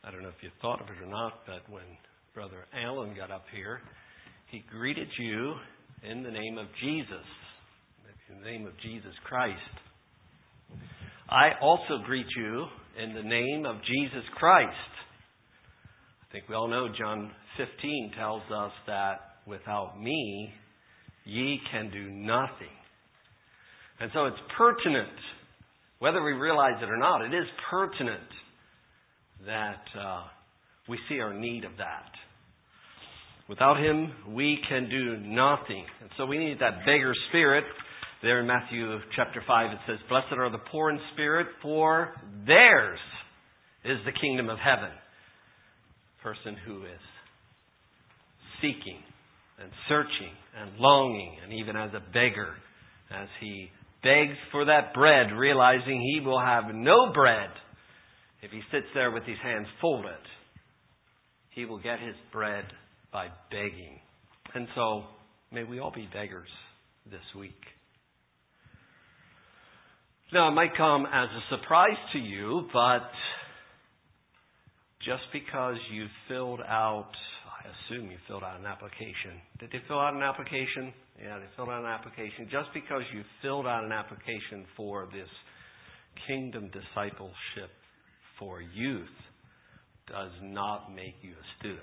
I don't know if you thought of it or not, but when Brother Alan got up here, he greeted you in the name of Jesus, in the name of Jesus Christ. I also greet you in the name of Jesus Christ. I think we all know John 15 tells us that without me, ye can do nothing. And so it's pertinent, whether we realize it or not, it is pertinent that we see our need of that. Without Him, we can do nothing. And so we need that beggar spirit. There in Matthew chapter 5 it says, "Blessed are the poor in spirit, for theirs is the kingdom of heaven." Person who is seeking and searching and longing, and even as a beggar, as he begs for that bread, realizing he will have no bread if he sits there with his hands folded. He will get his bread by begging. And so, may we all be beggars this week. Now, it might come as a surprise to you, but just because you filled out, I assume you filled out an application. Did they fill out an application? Yeah, they filled out an application. Just because you filled out an application for this kingdom discipleship for youth does not make you a student.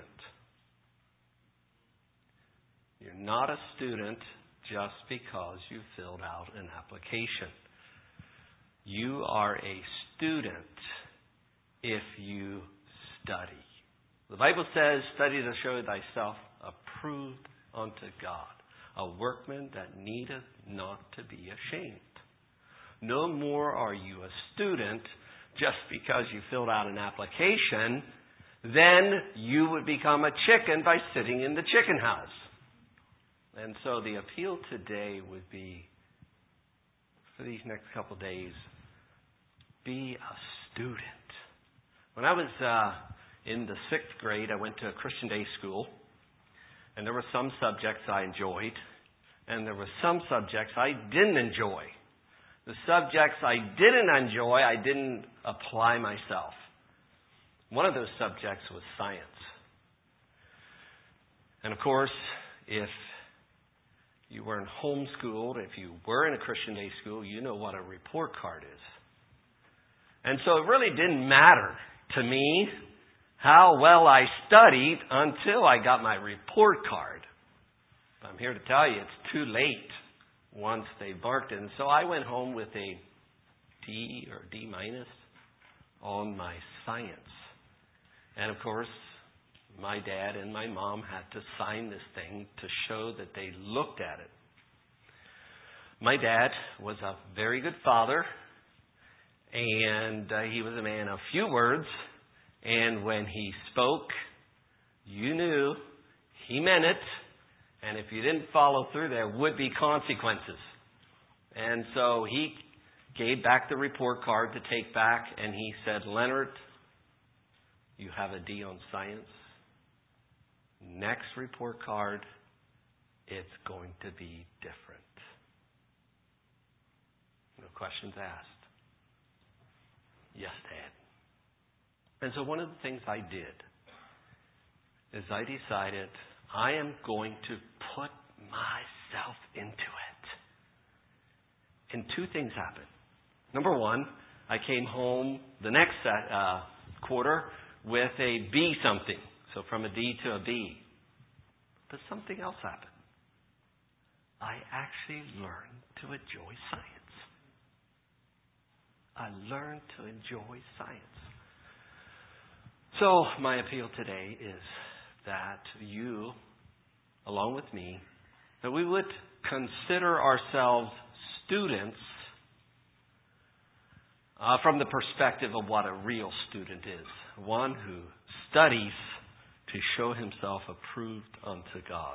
You're not a student just because you filled out an application. You are a student if you study. The Bible says, "Study to show thyself approved unto God, a workman that needeth not to be ashamed." No more are you a student just because you filled out an application, then you would become a chicken by sitting in the chicken house. And so the appeal today would be, for these next couple of days, be a student. When I was in the 6th grade, I went to a Christian day school, and there were some subjects I enjoyed, and there were some subjects I didn't enjoy. The subjects I didn't enjoy, I didn't apply myself. One of those subjects was science. And of course, if you weren't homeschooled, if you were in a Christian day school, you know what a report card is. And so it really didn't matter to me how well I studied until I got my report card. I'm here to tell you it's too late once they marked it. And so I went home with a D or D minus on my science. And of course, my dad and my mom had to sign this thing to show that they looked at it. My dad was a very good father, and he was a man of few words. And when he spoke, you knew he meant it. And if you didn't follow through, there would be consequences. And so he gave back the report card to take back, and he said, "Leonard, you have a D on science. Next report card, it's going to be different." No questions asked. Yes, Dad. And so one of the things I did is I decided I am going to put myself into it. And two things happened. Number one, I came home the next quarter with a B something. So from a D to a B. But something else happened. I actually learned to enjoy science. I learned to enjoy science. So my appeal today is that you, along with me, that we would consider ourselves students from the perspective of what a real student is. One who studies to show himself approved unto God.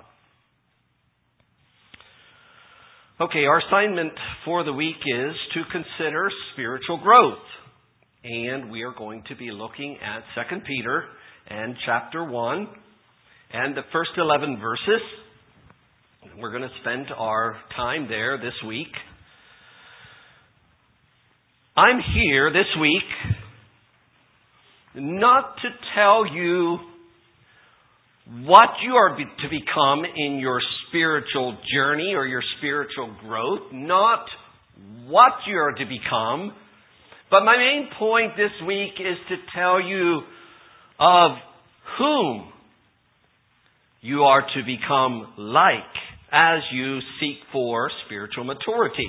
Okay, our assignment for the week is to consider spiritual growth. And we are going to be looking at 2 Peter and chapter 1 and the first 11 verses. We're going to spend our time there this week. I'm here this week not to tell you what you are to become in your spiritual journey or your spiritual growth, not what you are to become. But my main point this week is to tell you of whom you are to become like as you seek for spiritual maturity.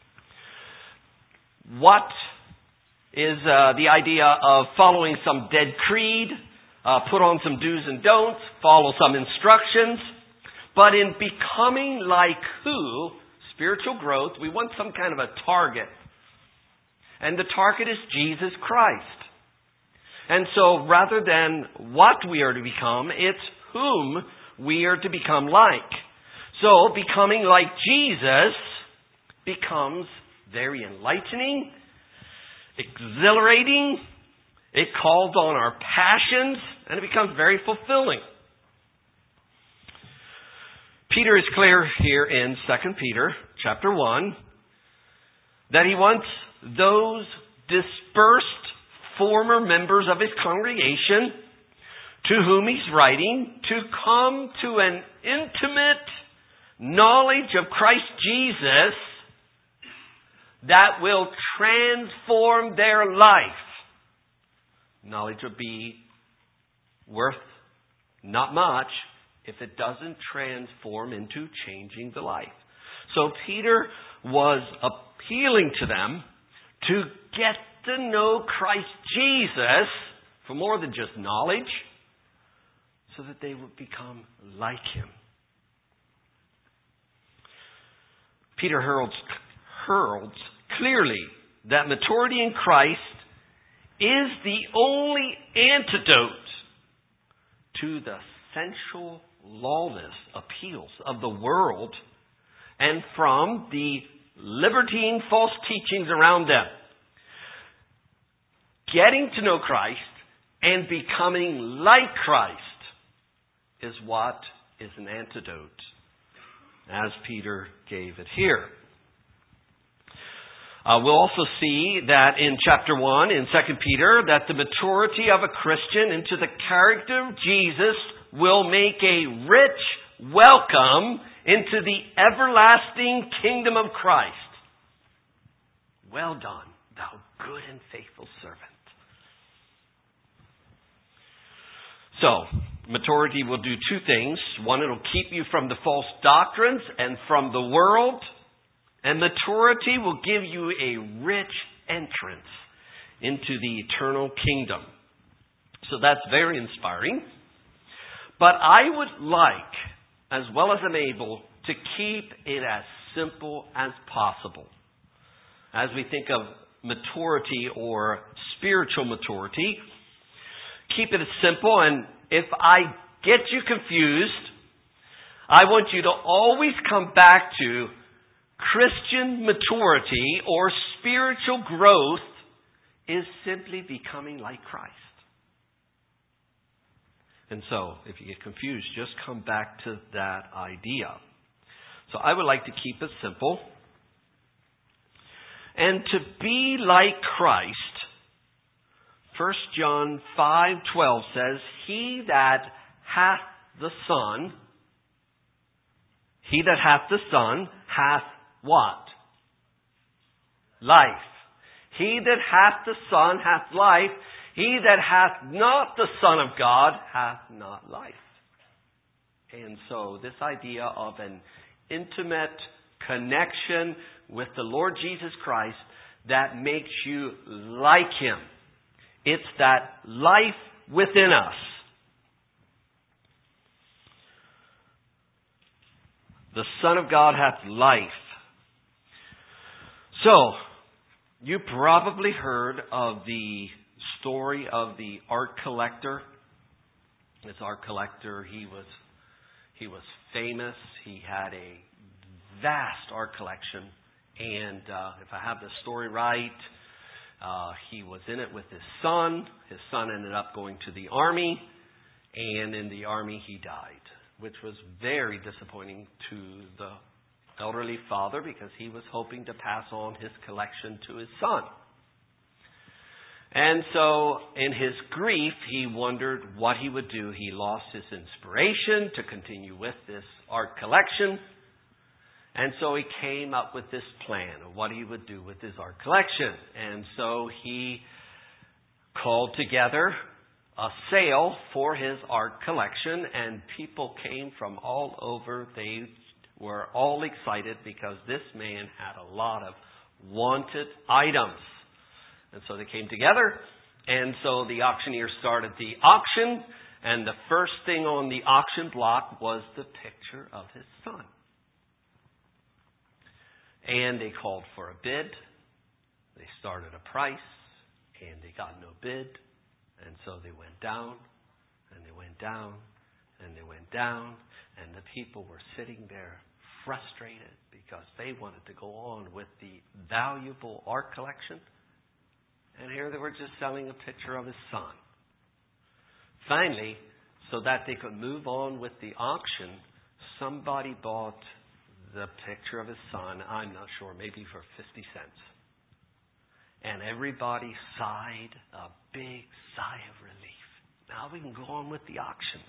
What is the idea of following some dead creed, put on some do's and don'ts, follow some instructions, but in becoming like who, spiritual growth, we want some kind of a target. And the target is Jesus Christ. And so rather than what we are to become, it's whom we are to become like. So becoming like Jesus becomes very enlightening, exhilarating, it calls on our passions, and it becomes very fulfilling. Peter is clear here in 2 Peter chapter 1 that he wants those dispersed former members of his congregation to whom he's writing to come to an intimate knowledge of Christ Jesus that will transform their life. Knowledge will be worth not much if it doesn't transform into changing the life. So Peter was appealing to them to get to know Christ Jesus for more than just knowledge, so that they would become like Him. Peter heralds clearly that maturity in Christ is the only antidote to the sensual, lawless appeals of the world and from the libertine false teachings around them. Getting to know Christ and becoming like Christ is what is an antidote, as Peter gave it here. We'll also see that in chapter 1 in 2 Peter that the maturity of a Christian into the character of Jesus will make a rich welcome into the everlasting kingdom of Christ. Well done, thou good and faithful servant. So, maturity will do two things. One, it'll keep you from the false doctrines and from the world. And maturity will give you a rich entrance into the eternal kingdom. So that's very inspiring. But I would like, as well as I'm able, to keep it as simple as possible. As we think of maturity or spiritual maturity, keep it as simple. And if I get you confused, I want you to always come back to Christian maturity or spiritual growth is simply becoming like Christ. And so, if you get confused, just come back to that idea. So I would like to keep it simple. And to be like Christ, 1 John 5:12 says, He that hath the Son hath what? Life. He that hath the Son hath life. He that hath not the Son of God hath not life. And so this idea of an intimate connection with the Lord Jesus Christ that makes you like Him. It's that life within us. The Son of God hath life. So, you probably heard of the story of the art collector. This art collector, he was famous. He had a vast art collection. And if I have the story right, he was in it with his son. His son ended up going to the army. And in the army he died, which was very disappointing to the elderly father because he was hoping to pass on his collection to his son. And so in his grief, he wondered what he would do. He lost his inspiration to continue with this art collection. And so he came up with this plan of what he would do with his art collection. And so he called together a sale for his art collection, and people came from all over. They were all excited because this man had a lot of wanted items. And so they came together, and so the auctioneer started the auction, and the first thing on the auction block was the picture of his son. And they called for a bid. They started a price, and they got no bid. And so they went down, and they went down, and they went down, and the people were sitting there frustrated because they wanted to go on with the valuable art collection. And here they were just selling a picture of his son. Finally, so that they could move on with the auction, somebody bought the picture of his son, I'm not sure, maybe for 50 cents. And everybody sighed a big sigh of relief. Now we can go on with the auction.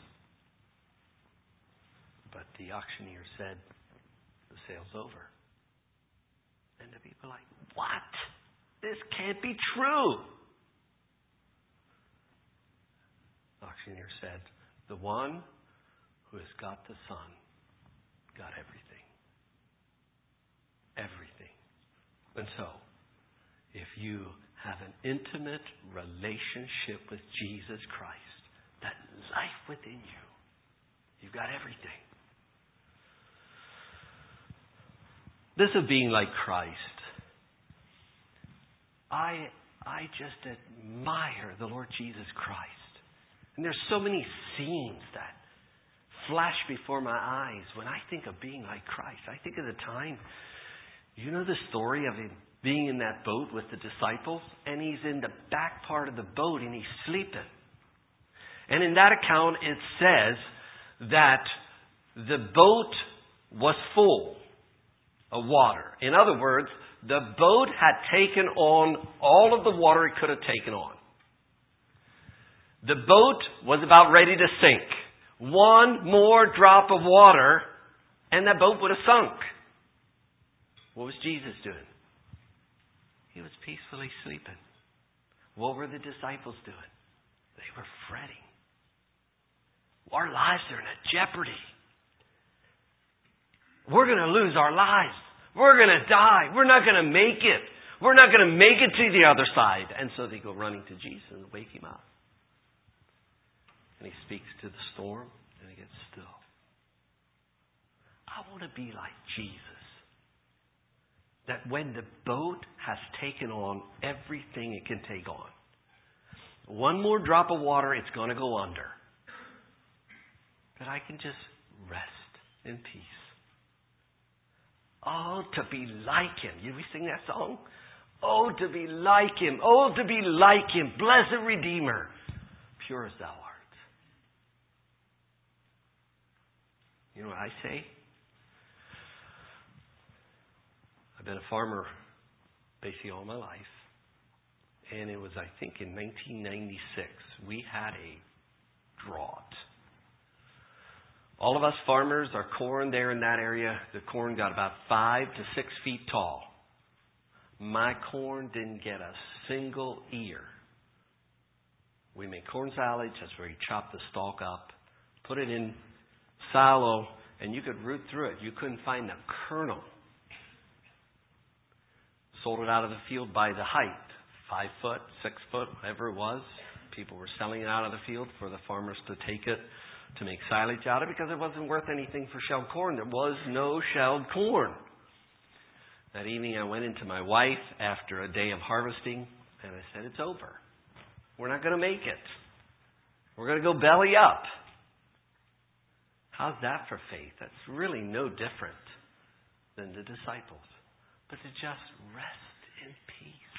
But the auctioneer said, the sale's over. And the people were like, what? This can't be true. The auctioneer said, the one who has got the son got everything. Everything. And so, if you have an intimate relationship with Jesus Christ, that life within you, you've got everything. This of being like Christ, I just admire the Lord Jesus Christ. And there's so many scenes that flash before my eyes when I think of being like Christ. I think of the time, you know the story of him being in that boat with the disciples? And he's in the back part of the boat and he's sleeping. And in that account it says that the boat was full of water. In other words, the boat had taken on all of the water it could have taken on. The boat was about ready to sink. One more drop of water and that boat would have sunk. What was Jesus doing? He was peacefully sleeping. What were the disciples doing? They were fretting. Our lives are in a jeopardy. We're going to lose our lives. We're going to die. We're not going to make it. We're not going to make it to the other side. And so they go running to Jesus and wake him up. And he speaks to the storm and it gets still. I want to be like Jesus. That when the boat has taken on everything it can take on, one more drop of water, it's going to go under. That I can just rest in peace. Oh, to be like him. Did we sing that song? Oh, to be like him. Oh, to be like him. Blessed Redeemer. Pure as thou art. You know what I say? I've been a farmer basically all my life. And it was, I think, in 1996, we had a drought. All of us farmers, our corn there in that area, the corn got about 5 to 6 feet tall. My corn didn't get a single ear. We made corn salads. That's where you chop the stalk up, put it in silo, and you could root through it. You couldn't find a kernel. Sold it out of the field by the height, 5 foot, 6 foot, whatever it was. People were selling it out of the field for the farmers to take it to make silage out of it because it wasn't worth anything for shelled corn. There was no shelled corn. That evening I went into my wife after a day of harvesting and I said, it's over. We're not going to make it. We're going to go belly up. How's that for faith? That's really no different than the disciples. But to just rest in peace.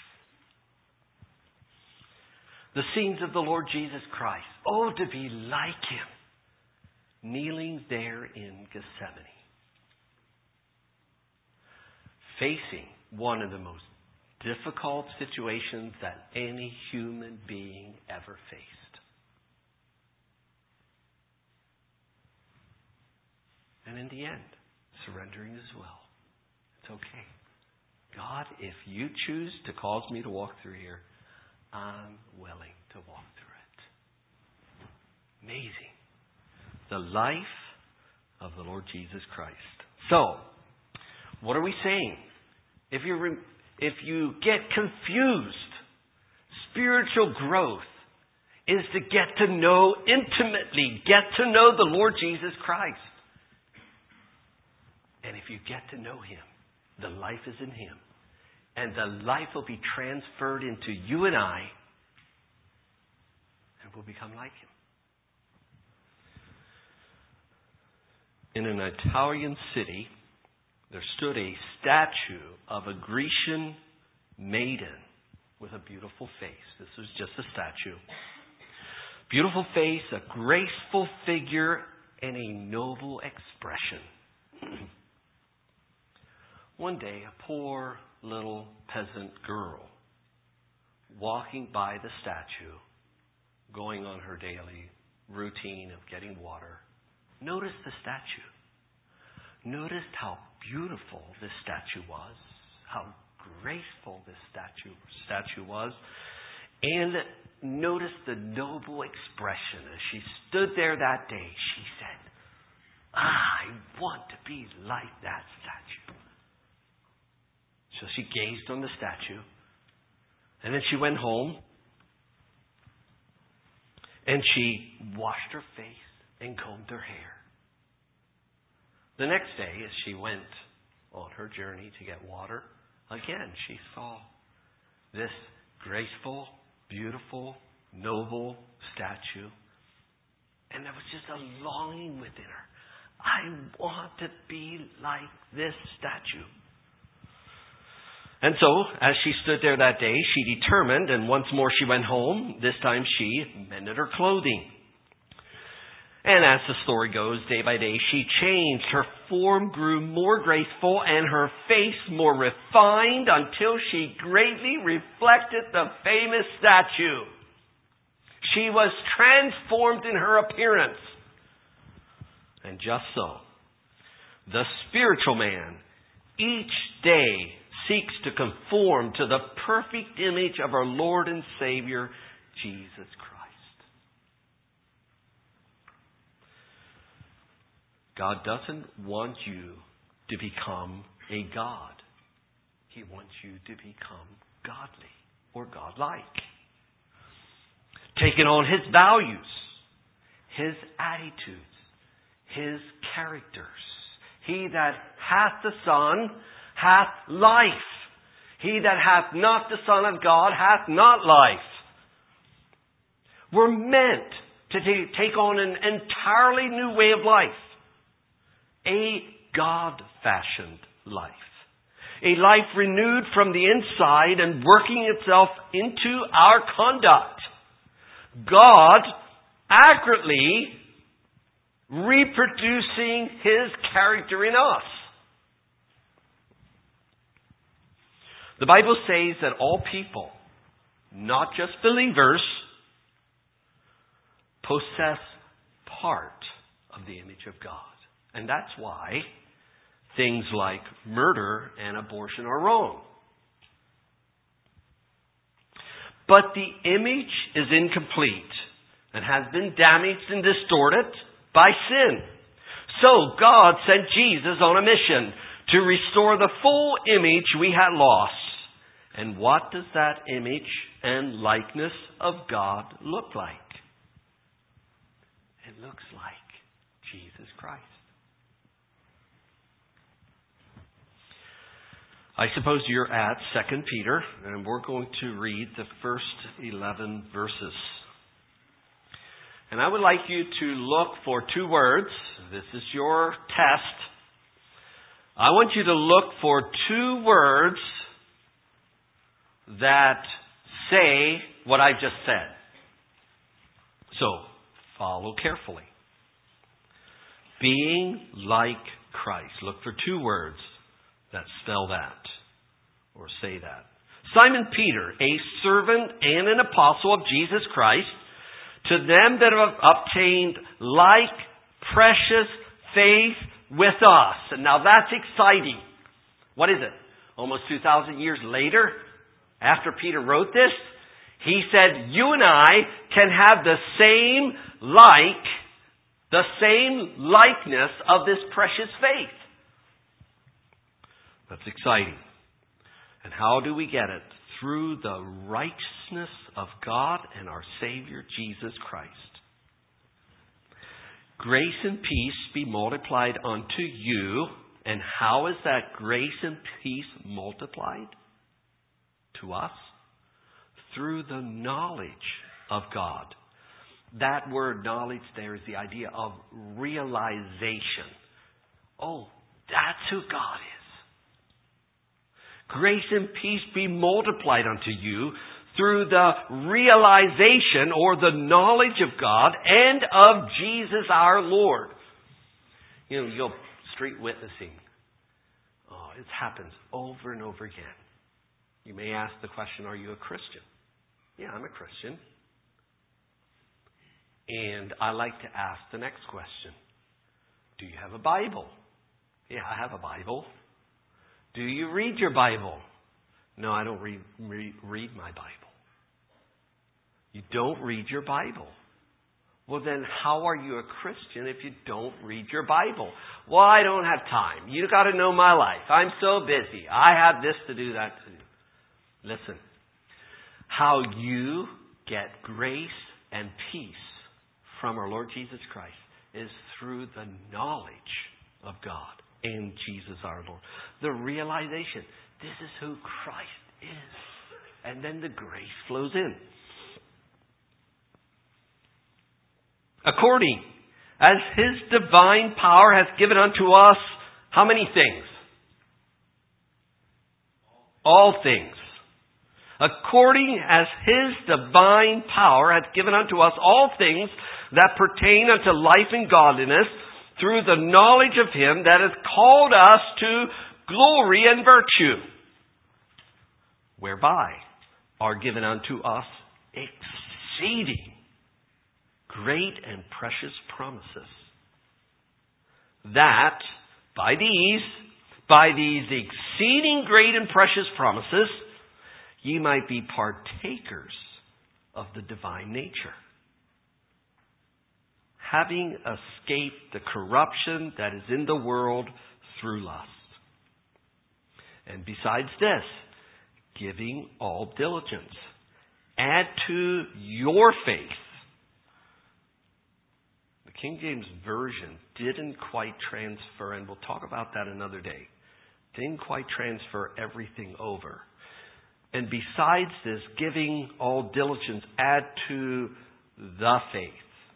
The scenes of the Lord Jesus Christ. Oh, to be like him. Kneeling there in Gethsemane. Facing one of the most difficult situations that any human being ever faced. And in the end, surrendering as well. It's okay. God, if you choose to cause me to walk through here, I'm willing to walk through it. Amazing. The life of the Lord Jesus Christ. So, what are we saying? If you get confused, spiritual growth is to get to know intimately, get to know the Lord Jesus Christ. And if you get to know Him, the life is in Him. And the life will be transferred into you and I, and we'll become like Him. In an Italian city, there stood a statue of a Grecian maiden with a beautiful face. This was just a statue. Beautiful face, a graceful figure, and a noble expression. One day, a poor little peasant girl, walking by the statue, going on her daily routine of getting water, noticed the statue. Noticed how beautiful this statue was, how graceful this statue was, and noticed the noble expression. As she stood there that day, she said, I want to be like that statue. So she gazed on the statue, and then she went home, and she washed her face and combed her hair. The next day, as she went on her journey to get water, again she saw this graceful, beautiful, noble statue. And there was just a longing within her. I want to be like this statue. And so, as she stood there that day, she determined, and once more she went home. This time she mended her clothing. And as the story goes, day by day, she changed. Her form grew more graceful and her face more refined until she greatly reflected the famous statue. She was transformed in her appearance. And just so, the spiritual man each day seeks to conform to the perfect image of our Lord and Savior, Jesus Christ. God doesn't want you to become a God. He wants you to become godly or godlike. Taking on His values, His attitudes, His characters. He that hath the Son hath life. He that hath not the Son of God hath not life. We're meant to take on an entirely new way of life. A God-fashioned life. A life renewed from the inside and working itself into our conduct. God accurately reproducing His character in us. The Bible says that all people, not just believers, possess part of the image of God. And that's why things like murder and abortion are wrong. But the image is incomplete and has been damaged and distorted by sin. So God sent Jesus on a mission to restore the full image we had lost. And what does that image and likeness of God look like? It looks like Jesus Christ. I suppose you're at 2 Peter, and we're going to read the first 11 verses. And I would like you to look for two words. This is your test. I want you to look for two words that say what I've just said. So, follow carefully. Being like Christ. Look for two words that spell that or say that. Simon Peter, a servant and an apostle of Jesus Christ, to them that have obtained like precious faith with us. And now that's exciting. What is it? Almost 2,000 years later, after Peter wrote this, he said, you and I can have the same likeness of this precious faith. That's exciting. And how do we get it? Through the righteousness of God and our Savior, Jesus Christ. Grace and peace be multiplied unto you. And how is that grace and peace multiplied to us? Through the knowledge of God. That word knowledge there is the idea of realization. Oh, that's who God is. Grace and peace be multiplied unto you through the realization or the knowledge of God and of Jesus our Lord. You know, you go street witnessing. Oh, it happens over and over again. You may ask the question, are you a Christian? Yeah, I'm a Christian. And I like to ask the next question. Do you have a Bible? Yeah, I have a Bible. Do you read your Bible? No, I don't read my Bible. You don't read your Bible. Well, then how are you a Christian if you don't read your Bible? Well, I don't have time. You got to know my life. I'm so busy. I have this to do, that to do. Listen. How you get grace and peace from our Lord Jesus Christ is through the knowledge of God and Jesus our Lord. The realization, this is who Christ is. And then the grace flows in. According as His divine power hath given unto us, how many things? All things. According as His divine power hath given unto us all things that pertain unto life and godliness, through the knowledge of Him that hath called us to glory and virtue, whereby are given unto us exceeding great and precious promises, that by these exceeding great and precious promises, ye might be partakers of the divine nature, having escaped the corruption that is in the world through lust. And besides this, giving all diligence, add to your faith. The King James Version didn't quite transfer, and we'll talk about that another day, didn't quite transfer everything over. And besides this, giving all diligence, add to the faith,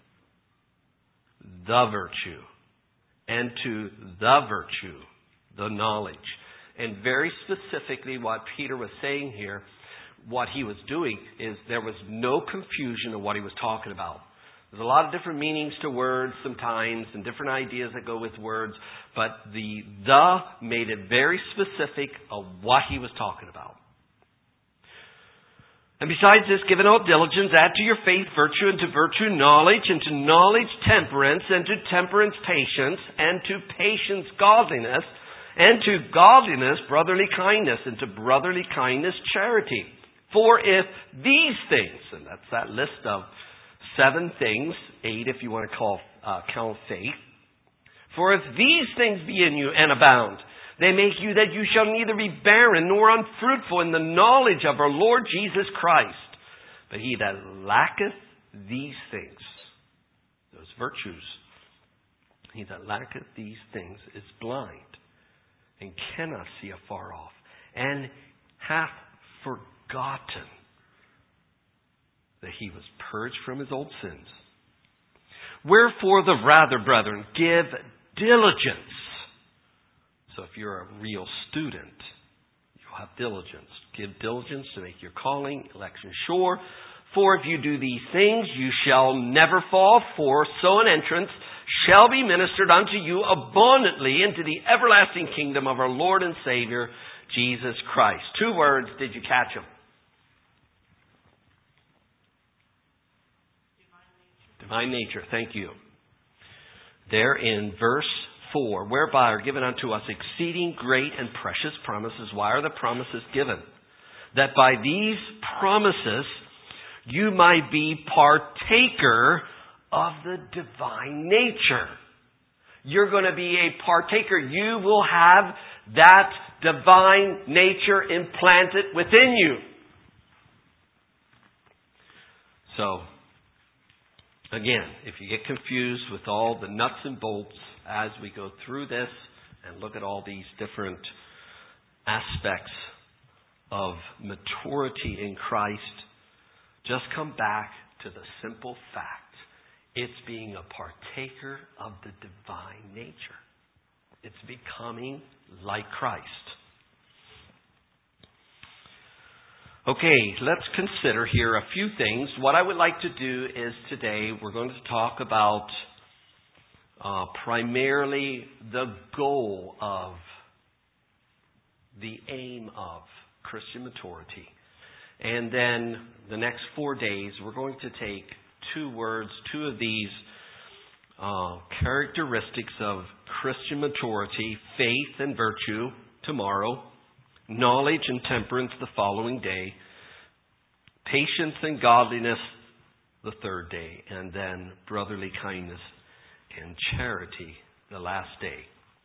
the virtue, and to the virtue, the knowledge. And very specifically what Peter was saying here, what he was doing is there was no confusion of what he was talking about. There's a lot of different meanings to words sometimes and different ideas that go with words, but the made it very specific of what he was talking about. And besides this, given all diligence, add to your faith virtue, and to virtue knowledge, and to knowledge temperance, and to temperance patience, and to patience godliness, and to godliness brotherly kindness, and to brotherly kindness charity. For if these things, and that's that list of 7 things, 8 if you want to count faith. For if these things be in you and abound, they make you that you shall neither be barren nor unfruitful in the knowledge of our Lord Jesus Christ. But he that lacketh these things, those virtues, he that lacketh these things is blind and cannot see afar off, and hath forgotten that he was purged from his old sins. Wherefore the rather, brethren, give diligence. So if you're a real student, you'll have diligence. Give diligence to make your calling, election sure. For if you do these things, you shall never fall, for so an entrance shall be ministered unto you abundantly into the everlasting kingdom of our Lord and Savior, Jesus Christ. 2 words, did you catch them? Divine nature, thank you. There in verse 4, whereby are given unto us exceeding great and precious promises. Why are the promises given? That by these promises you might be partaker of the divine nature. You're going to be a partaker. You will have that divine nature implanted within you. So, again, if you get confused with all the nuts and bolts as we go through this and look at all these different aspects of maturity in Christ, just come back to the simple fact. It's being a partaker of the divine nature. It's becoming like Christ. Okay, let's consider here a few things. What I would like to do is today we're going to talk about primarily the goal of, the aim of Christian maturity. And then the next 4 days we're going to take 2 words, 2 of these characteristics of Christian maturity, faith and virtue tomorrow, knowledge and temperance the following day, patience and godliness the 3rd day, and then brotherly kindness and charity the last day.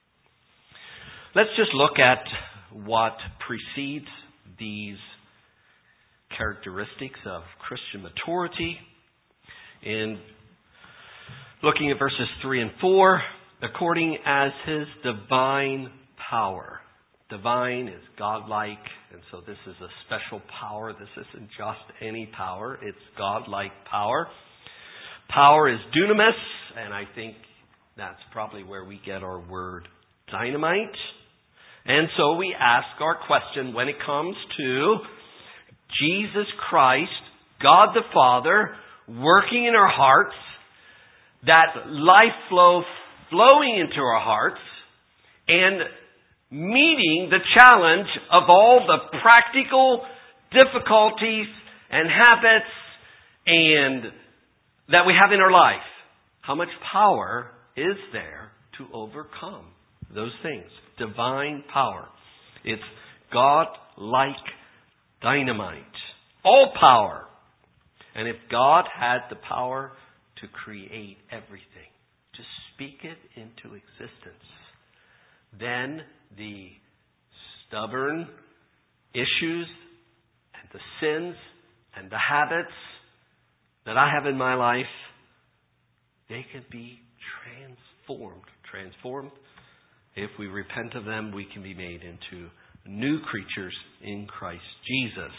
Let's just look at what precedes these characteristics of Christian maturity. In looking at verses 3 and 4, according as His divine power. Divine is godlike, and so this is a special power. This isn't just any power. It's godlike power. Power is dunamis, and I think that's probably where we get our word dynamite. And so we ask our question when it comes to Jesus Christ, God the Father, working in our hearts, that life flow flowing into our hearts, and meeting the challenge of all the practical difficulties and habits and that we have in our life. How much power is there to overcome those things? Divine power. It's God-like dynamite. All power. And if God had the power to create everything, to speak it into existence, then the stubborn issues and the sins and the habits that I have in my life, they can be transformed. Transformed. If we repent of them, we can be made into new creatures in Christ Jesus.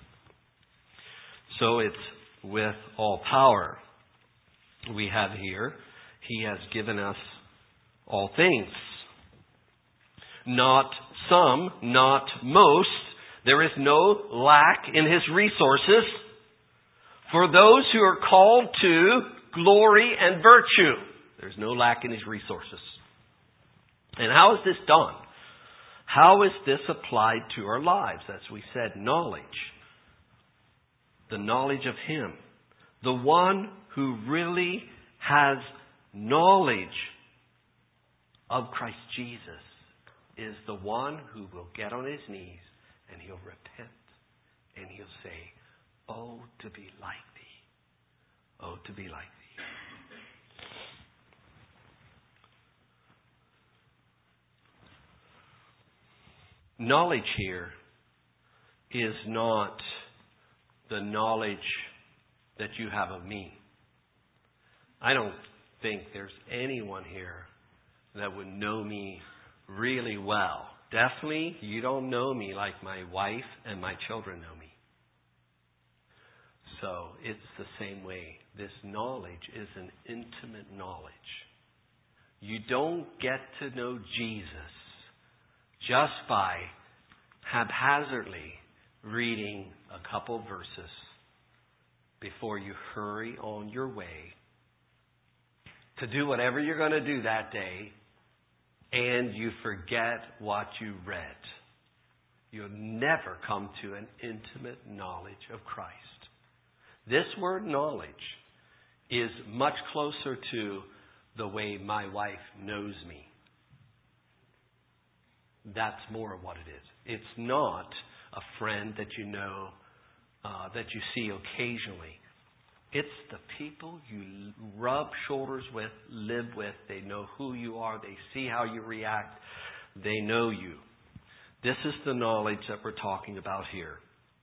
So it's with all power we have here. He has given us all things. Not some, not most. There is no lack in His resources for those who are called to glory and virtue. There's no lack in His resources. And how is this done? How is this applied to our lives? As we said, knowledge. The knowledge of Him. The one who really has knowledge of Christ Jesus is the one who will get on his knees and he'll repent and he'll say, "Oh, to be like thee. Oh, to be like thee." Knowledge here is not the knowledge that you have of me. I don't think there's anyone here that would know me really well. Definitely, you don't know me like my wife and my children know me. So it's the same way. This knowledge is an intimate knowledge. You don't get to know Jesus just by haphazardly reading a couple verses before you hurry on your way to do whatever you're going to do that day and you forget what you read. you'll never come to an intimate knowledge of Christ. This word knowledge is much closer to the way my wife knows me. That's more of what it is. It's not a friend that you know, that you see occasionally. It's the people you rub shoulders with, live with. They know who you are. They see how you react. They know you. This is the knowledge that we're talking about here.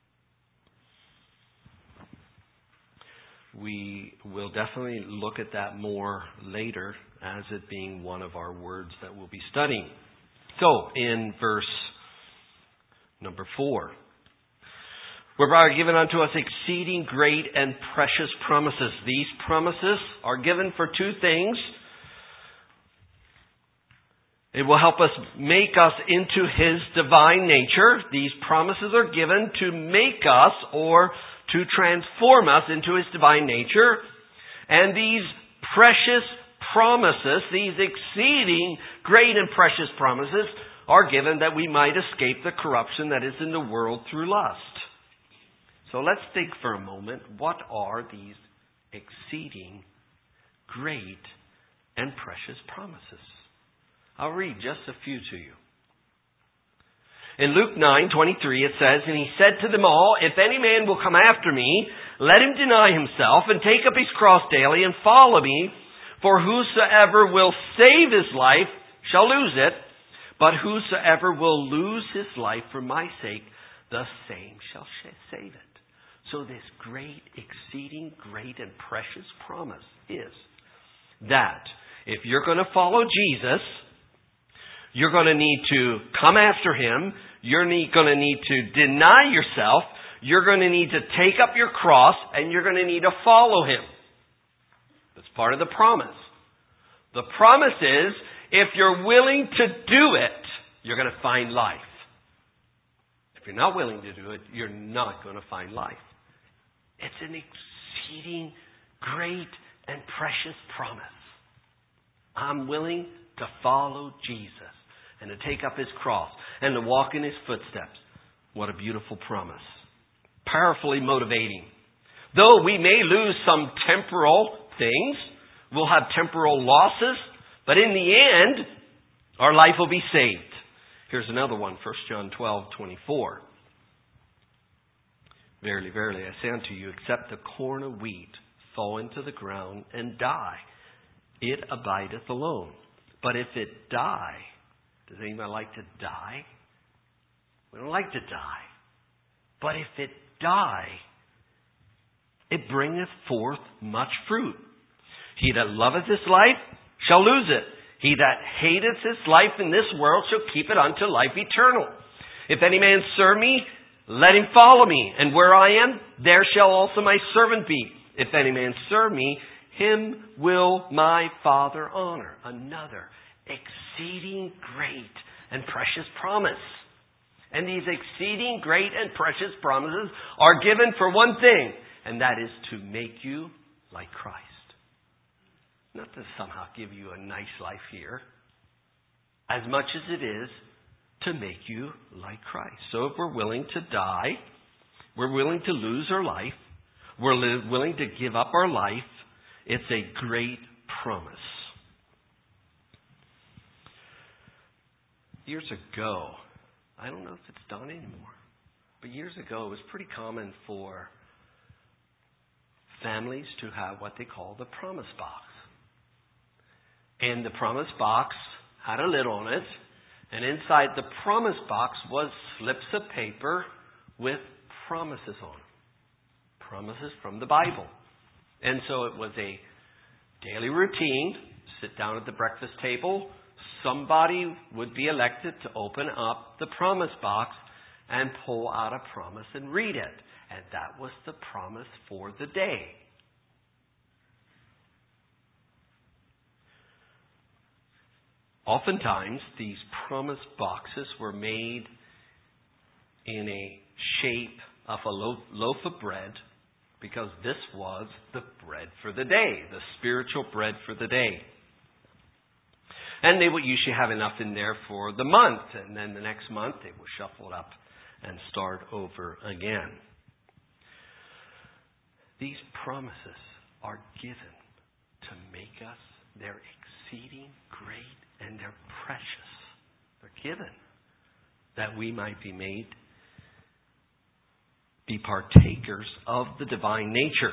We will definitely look at that more later as it being one of our words that we'll be studying. So, in verse number 4, whereby are given unto us exceeding great and precious promises. These promises are given for two things. It will help us make us into His divine nature. These promises are given to make us or to transform us into His divine nature. And these precious promises, these exceeding great and precious promises, are given that we might escape the corruption that is in the world through lust. So let's think for a moment, what are these exceeding great and precious promises? I'll read just a few to you. In Luke 9:23 it says, and He said to them all, if any man will come after me, let him deny himself and take up his cross daily and follow me. For whosoever will save his life shall lose it, but whosoever will lose his life for my sake, the same shall save it. So this great, exceeding great and precious promise is that if you're going to follow Jesus, you're going to need to come after Him. You're going to need to deny yourself. You're going to need to take up your cross, and you're going to need to follow Him. That's part of the promise. The promise is, if you're willing to do it, you're going to find life. If you're not willing to do it, you're not going to find life. It's an exceeding great and precious promise. I'm willing to follow Jesus and to take up His cross and to walk in His footsteps. What a beautiful promise. Powerfully motivating. Though we may lose some temporal things, we'll have temporal losses, but in the end, our life will be saved. Here's another one, 1 John 12:24. Verily, verily, I say unto you, except the corn of wheat fall into the ground and die, it abideth alone. But if it die, does anybody like to die? We don't like to die. But if it die, it bringeth forth much fruit. He that loveth his life shall lose it. He that hateth his life in this world shall keep it unto life eternal. If any man serve me, let him follow me. And where I am, there shall also my servant be. If any man serve me, him will my Father honor. Another exceeding great and precious promise. And these exceeding great and precious promises are given for one thing, and that is to make you like Christ. Not to somehow give you a nice life here, as much as it is to make you like Christ. So if we're willing to die, we're willing to lose our life, we're willing to give up our life, it's a great promise. Years ago, I don't know if it's done anymore, but years ago it was pretty common for families to have what they call the promise box. And the promise box had a lid on it, and inside the promise box was slips of paper with promises on them. Promises from the Bible. And so it was a daily routine. Sit down at the breakfast table. Somebody would be elected to open up the promise box and pull out a promise and read it. And that was the promise for the day. Oftentimes, these promise boxes were made in a shape of a loaf of bread, because this was the bread for the day, the spiritual bread for the day. And they would usually have enough in there for the month, and then the next month they would shuffle it up and start over again. These promises are given to make us, they're exceeding great and they're precious. They're given that we might be made, be partakers of the divine nature.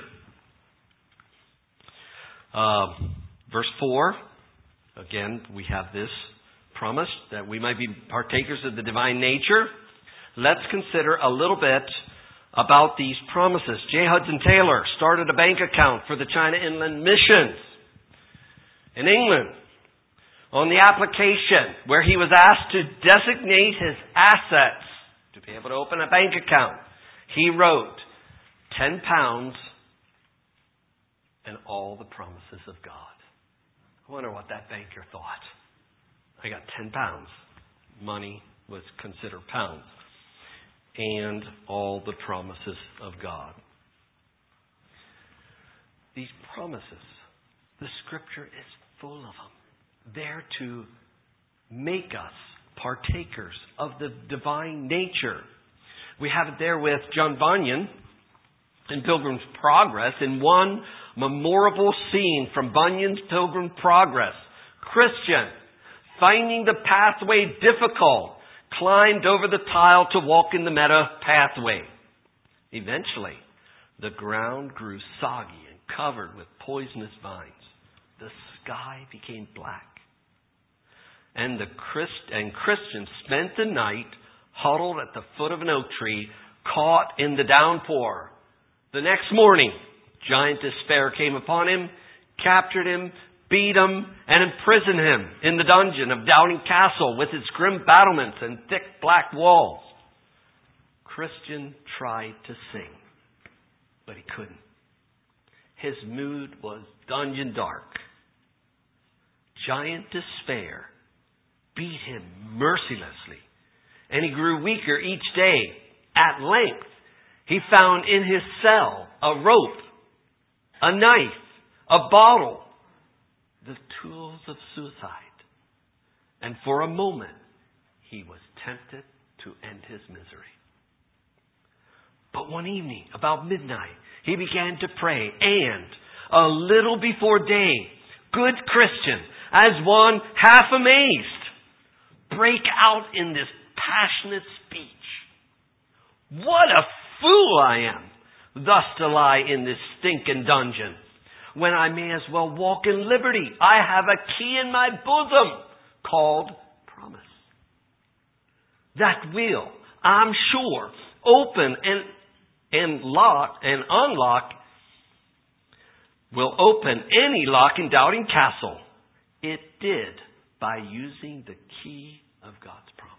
Verse 4, again, we have this promise that we might be partakers of the divine nature. Let's consider a little bit about these promises. J. Hudson Taylor started a bank account for the China Inland Missions in England. On the application where he was asked to designate his assets to be able to open a bank account, he wrote £10 and all the promises of God. I wonder what that banker thought. I got £10. Money was considered pounds. And all the promises of God. These promises, the Scripture is full of them. They're to make us partakers of the divine nature. We have it there with John Bunyan in Pilgrim's Progress in one memorable scene from Bunyan's Pilgrim's Progress. Christian, finding the pathway difficult, climbed over the tile to walk in the meadow pathway. Eventually, the ground grew soggy and covered with poisonous vines. The sky became black. And Christian spent the night huddled at the foot of an oak tree, caught in the downpour. The next morning, giant despair came upon him, captured him, beat him, and imprisoned him in the dungeon of Doubting Castle with its grim battlements and thick black walls. Christian tried to sing, but he couldn't. His mood was dungeon dark. Giant despair beat him mercilessly, and he grew weaker each day. At length, he found in his cell a rope, a knife, a bottle, the tools of suicide. And for a moment, he was tempted to end his misery. But one evening, about midnight, he began to pray, and a little before day, good Christian, as one half amazed, break out in this passionate speech. What a fool I am, thus to lie in this stinking dungeon, when I may as well walk in liberty. I have a key in my bosom called promise. That will, I'm sure, open and unlock, will open any lock in Doubting Castle. It did by using the key of God's promise.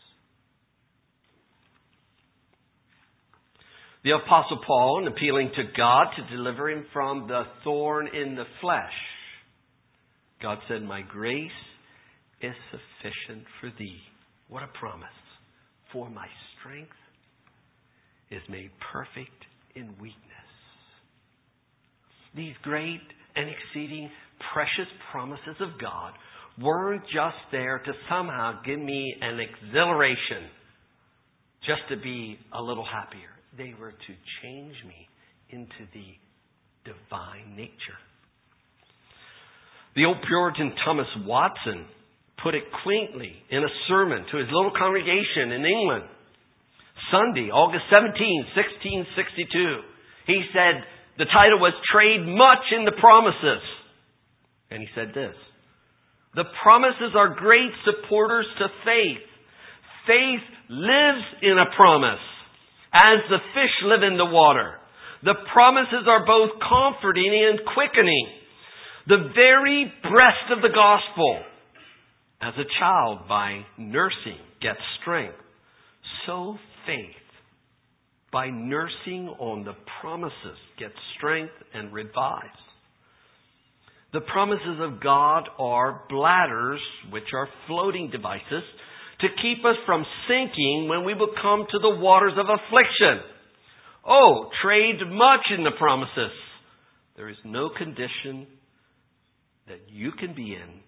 The Apostle Paul, in appealing to God to deliver him from the thorn in the flesh, God said, "My grace is sufficient for thee." What a promise. For my strength is made perfect in weakness. These great and exceeding precious promises of God weren't just there to somehow give me an exhilaration, just to be a little happier. They were to change me into the divine nature. The old Puritan Thomas Watson put it quaintly in a sermon to his little congregation in England. Sunday, August 17, 1662. He said, the title was "Trade Much in the Promises." And he said this: the promises are great supporters to faith. Faith lives in a promise, as the fish live in the water. The promises are both comforting and quickening. The very breast of the gospel. As a child by nursing gets strength, so faith by nursing on the promises gets strength and revives. The promises of God are bladders, which are floating devices, to keep us from sinking when we will come to the waters of affliction. Oh, trade much in the promises. There is no condition that you can be in,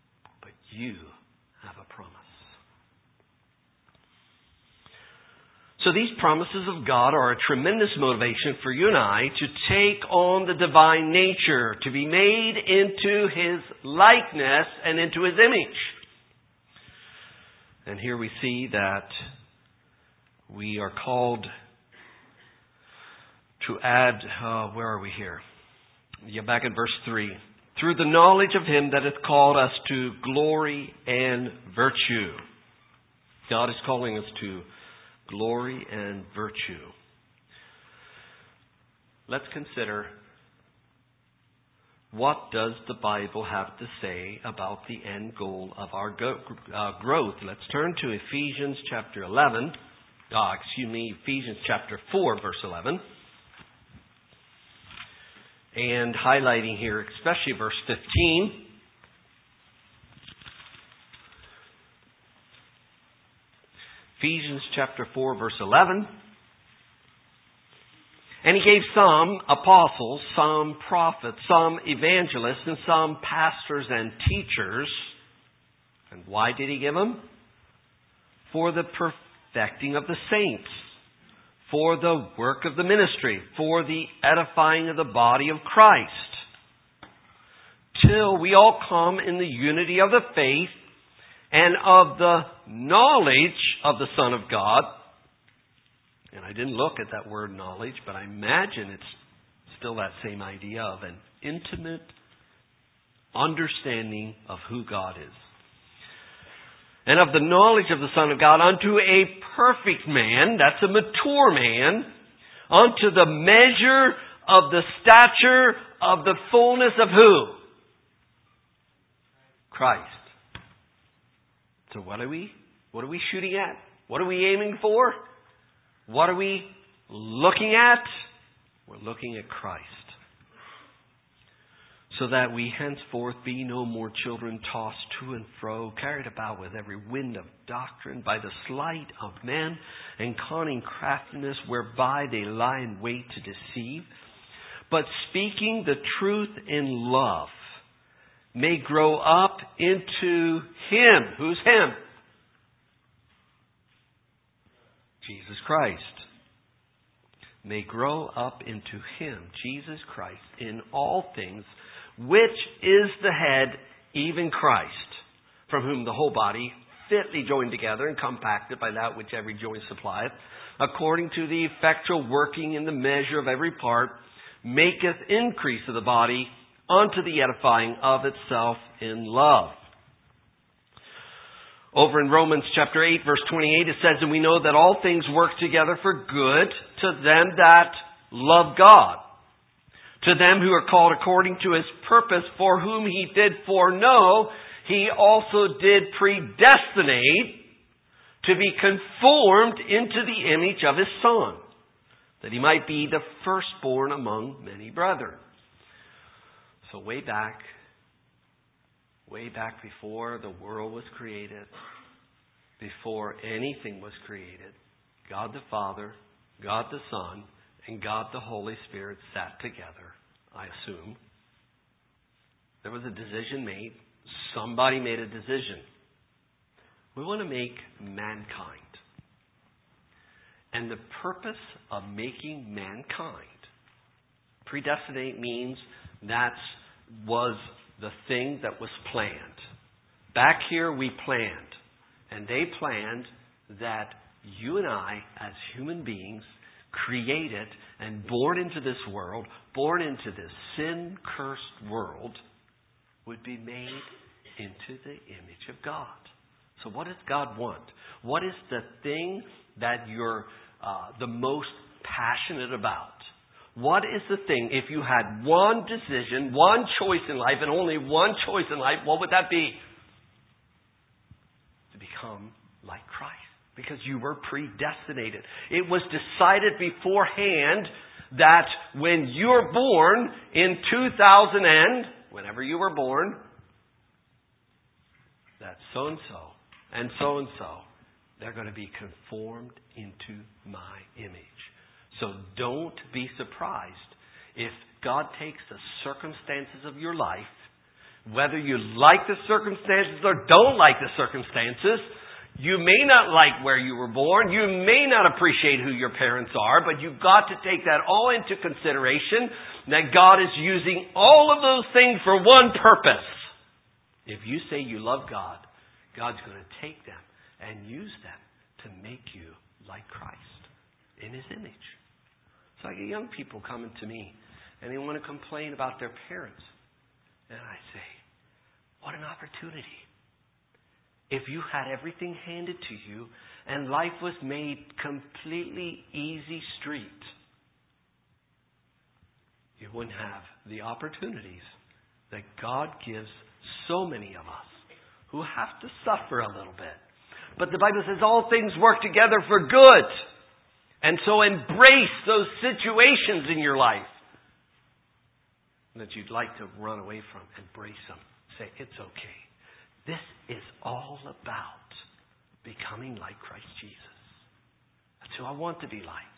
but you have a promise. So these promises of God are a tremendous motivation for you and I to take on the divine nature, to be made into His likeness and into His image. And here we see that we are called to add, where are we here? Yeah, back in verse 3. Through the knowledge of Him that hath called us to glory and virtue. God is calling us to glory and virtue. Let's consider, what does the Bible have to say about the end goal of our growth? Let's turn to Ephesians chapter 11. Ephesians chapter 4, verse 11. And highlighting here, especially verse 15. Ephesians chapter 4, verse 11. And He gave some apostles, some prophets, some evangelists, and some pastors and teachers. And why did He give them? For the perfecting of the saints, for the work of the ministry, for the edifying of the body of Christ, till we all come in the unity of the faith and of the knowledge of the Son of God. And I didn't look at that word knowledge, but I imagine it's still that same idea of an intimate understanding of who God is. And of the knowledge of the Son of God unto a perfect man, that's a mature man, unto the measure of the stature of the fullness of who? Christ. So what are we shooting at? What are we aiming for? What are we looking at? We're looking at Christ. So that we henceforth be no more children tossed to and fro, carried about with every wind of doctrine, by the sleight of men and cunning craftiness, whereby they lie in wait to deceive. But speaking the truth in love, may grow up into Him. Who's Him? Jesus Christ. May grow up into Him, Jesus Christ, in all things, which is the head, even Christ, from whom the whole body, fitly joined together and compacted by that which every joint supplieth, according to the effectual working in the measure of every part, maketh increase of the body unto the edifying of itself in love. Over in Romans chapter 8, verse 28, it says, and we know that all things work together for good to them that love God, to them who are called according to His purpose, for whom He did foreknow, He also did predestinate to be conformed into the image of His Son, that He might be the firstborn among many brethren. So way back before the world was created, before anything was created, God the Father, God the Son, and God the Holy Spirit sat together, I assume. There was a decision made. Somebody made a decision. We want to make mankind. And the purpose of making mankind, predestinate means that was the thing that was planned. Back here we planned. And they planned that you and I, as human beings, created and born into this world, born into this sin-cursed world, would be made into the image of God. So what does God want? What is the thing that you're the most passionate about? What is the thing, if you had one decision, one choice in life, and only one choice in life, what would that be? To become like Christ. Because you were predestinated. It was decided beforehand that when you're born in 2000 and, whenever you were born, that so-and-so and so-and-so, they're going to be conformed into my image. So don't be surprised if God takes the circumstances of your life, whether you like the circumstances or don't like the circumstances, You may not like where you were born. You may not appreciate who your parents are, but you've got to take that all into consideration, that God is using all of those things for one purpose. If you say you love God, God's going to take them and use them to make you like Christ in His image. So I get young people coming to me, and they want to complain about their parents. And I say, what an opportunity. If you had everything handed to you and life was made completely easy street, you wouldn't have the opportunities that God gives so many of us who have to suffer a little bit. But the Bible says all things work together for good. And so embrace those situations in your life that you'd like to run away from. Embrace them. Say, it's okay. This is all about becoming like Christ Jesus. That's who I want to be like.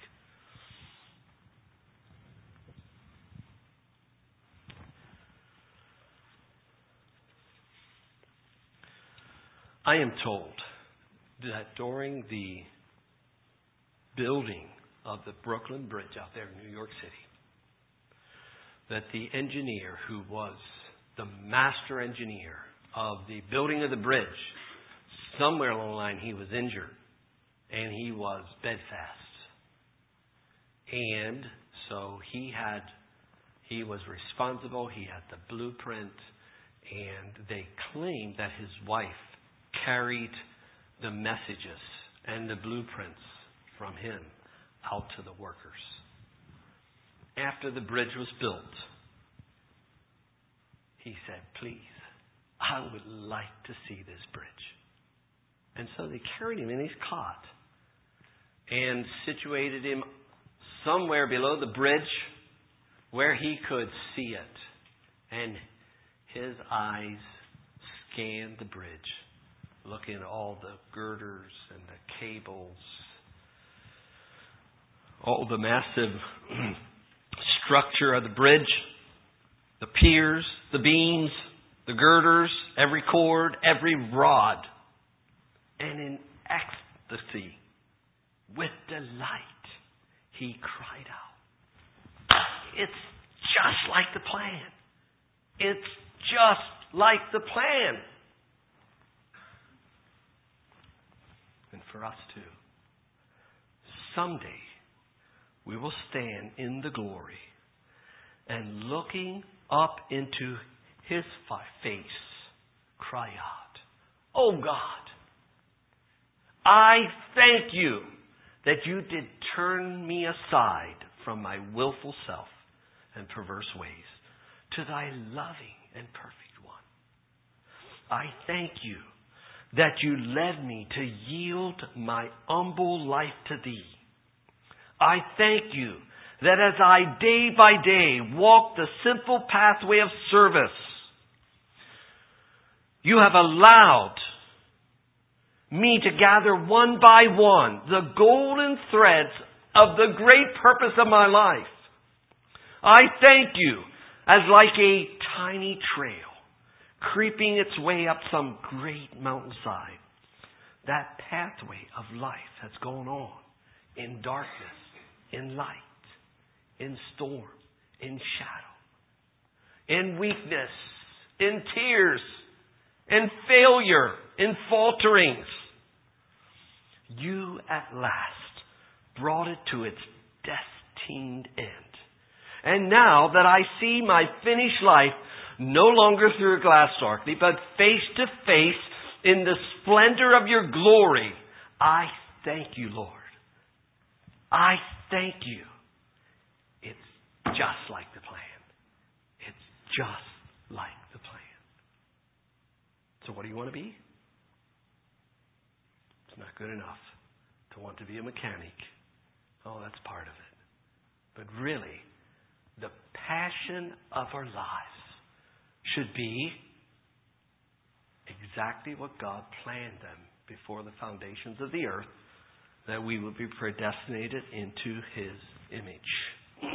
I am told that during the building of the Brooklyn Bridge out there in New York City, that the engineer who was the master engineer of the building of the bridge, somewhere along the line he was injured and he was bedfast. And so he was responsible, he had the blueprint, and they claimed that his wife carried the messages and the blueprints from him out to the workers. After the bridge was built, he said, please, I would like to see this bridge. And so they carried him in his cot and situated him somewhere below the bridge where he could see it. And his eyes scanned the bridge, looking at all the girders and the cables, all the massive structure of the bridge, the piers, the beams, the girders, every cord, every rod. And in ecstasy, with delight, he cried out, it's just like the plan. It's just like the plan. And for us too. Someday, we will stand in the glory and looking up into His face, cry out, oh God, I thank you that you did turn me aside from my willful self and perverse ways to thy loving and perfect one. I thank you that you led me to yield my humble life to thee. I thank you that as I day by day walk the simple pathway of service, you have allowed me to gather one by one the golden threads of the great purpose of my life. I thank you as like a tiny trail creeping its way up some great mountainside. That pathway of life has gone on in darkness, in light, in storm, in shadow, in weakness, in tears, in failure, in falterings. You at last brought it to its destined end. And now that I see my finished life no longer through a glass darkly, but face to face in the splendor of your glory, I thank you, Lord. I thank you. It's just like the plan. It's just like the plan. So what do you want to be? It's not good enough to want to be a mechanic. Oh, that's part of it. But really, the passion of our lives should be exactly what God planned them before the foundations of the earth, that we would be predestinated into His image.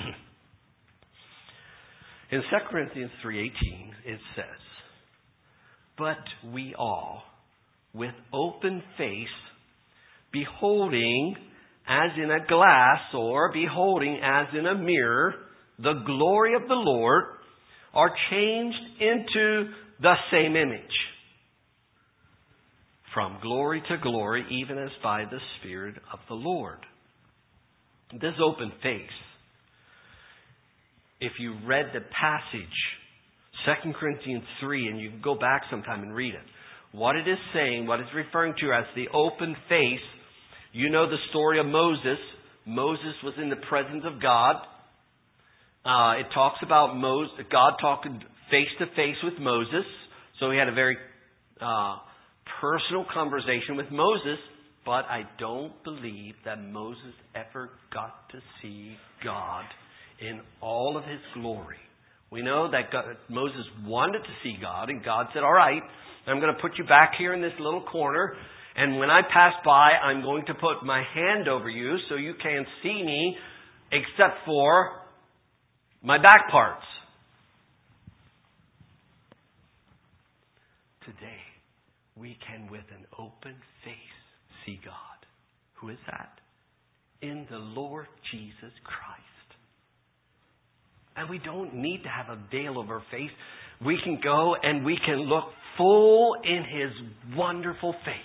In 2 Corinthians 3:18, it says, but we all, with open face, beholding as in a glass, or beholding as in a mirror, the glory of the Lord, are changed into the same image, from glory to glory, even as by the Spirit of the Lord. This open face, if you read the passage, 2 Corinthians 3, and you can go back sometime and read it, what it is saying, what it's referring to as the open face, you know the story of Moses. Moses was in the presence of God. It talks about God talking face to face with Moses. So he had a very personal conversation with Moses. But I don't believe that Moses ever got to see God in all of His glory. We know that Moses wanted to see God, and God said, all right, I'm going to put you back here in this little corner, and when I pass by, I'm going to put my hand over you so you can't see me except for my back parts. Today, we can with an open face see God. Who is that? In the Lord Jesus Christ. And we don't need to have a veil over our face. We can go and we can look full in His wonderful face.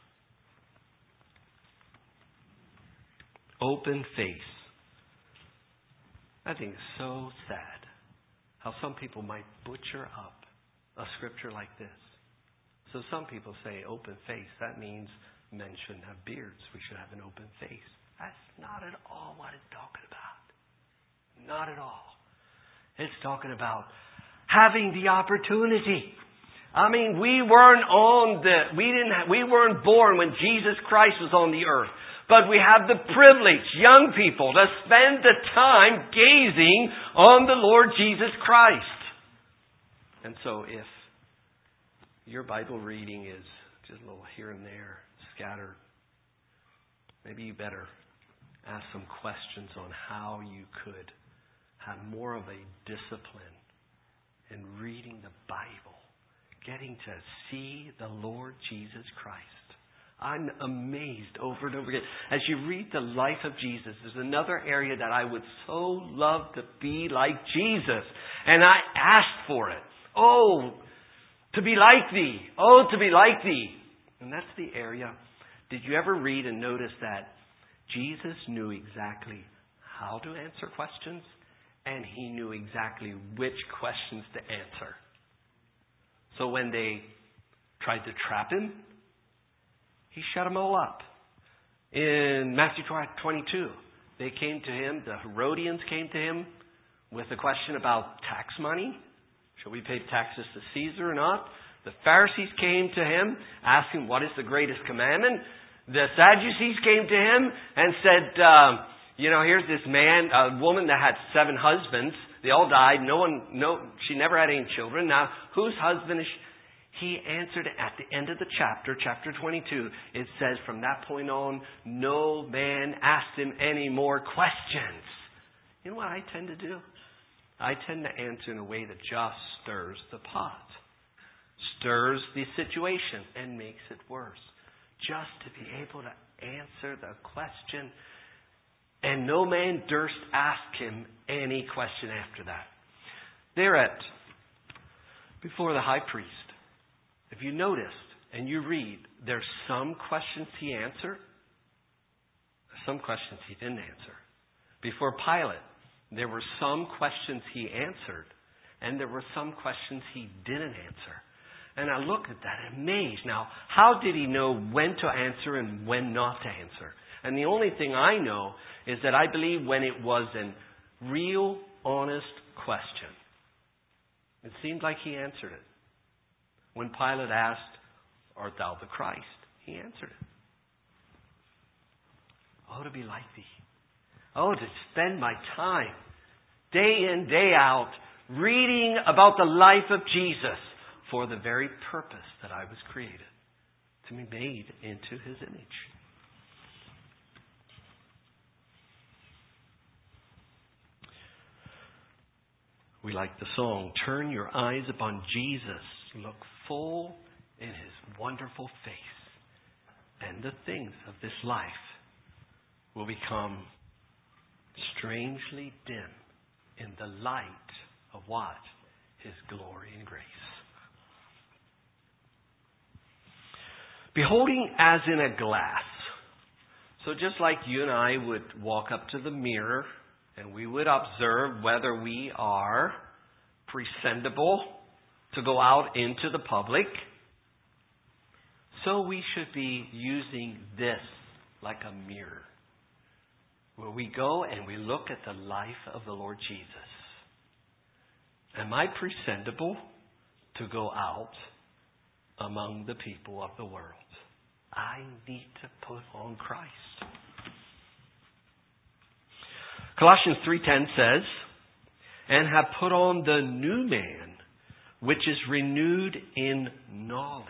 Open face. I think it's so sad how some people might butcher up a scripture like this. So some people say open face. That means men shouldn't have beards. We should have an open face. That's not at all what it's talking about. Not at all. It's talking about having the opportunity. I mean, we weren't born when Jesus Christ was on the earth. But we have the privilege, young people, to spend the time gazing on the Lord Jesus Christ. And so if your Bible reading is just a little here and there, scattered, maybe you better ask some questions on how you could have more of a discipline in reading the Bible, getting to see the Lord Jesus Christ. I'm amazed over and over again. As you read the life of Jesus, there's another area that I would so love to be like Jesus. And I asked for it. Oh, to be like thee. Oh, to be like thee. And that's the area. Did you ever read and notice that Jesus knew exactly how to answer questions, and He knew exactly which questions to answer? So when they tried to trap Him, He shut them all up. In Matthew 22, they came to Him, the Herodians came to Him with a question about tax money. Should we pay taxes to Caesar or not? The Pharisees came to Him, asking what is the greatest commandment. The Sadducees came to Him and said, here's this a woman that had 7 husbands. They all died. She never had any children. Now, whose husband is she? He answered at the end of the chapter 22. It says, from that point on, no man asked Him any more questions. You know what I tend to do? I tend to answer in a way that just stirs the pot. Stirs the situation and makes it worse. Just to be able to answer the question. And no man durst ask Him any question after that. They're before the high priest. If you noticed and you read, there's some questions He answered. Some questions He didn't answer. Before Pilate, there were some questions He answered. And there were some questions He didn't answer. And I look at that amazed. Now, how did He know when to answer and when not to answer? And the only thing I know is that I believe when it was a real, honest question, it seemed like He answered it. When Pilate asked, art thou the Christ? He answered it. Oh, to be like Thee. Oh, to spend my time, day in, day out, reading about the life of Jesus for the very purpose that I was created, to be made into His image. We like the song, turn your eyes upon Jesus. Look full in His wonderful face, and the things of this life will become strangely dim in the light of what? His glory and grace. Beholding as in a glass. So just like you and I would walk up to the mirror and we would observe whether we are presentable to go out into the public, so we should be using this like a mirror, where we go and we look at the life of the Lord Jesus. Am I presentable to go out among the people of the world? I need to put on Christ. Colossians 3:10 says, and have put on the new man, which is renewed in knowledge,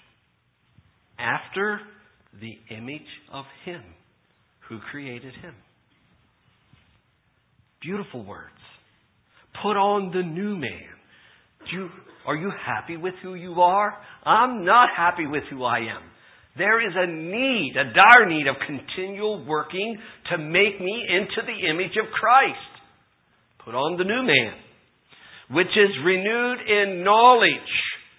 after the image of Him who created him. Beautiful words. Put on the new man. Are you happy with who you are? I'm not happy with who I am. There is a need, a dire need of continual working to make me into the image of Christ. Put on the new man, which is renewed in knowledge.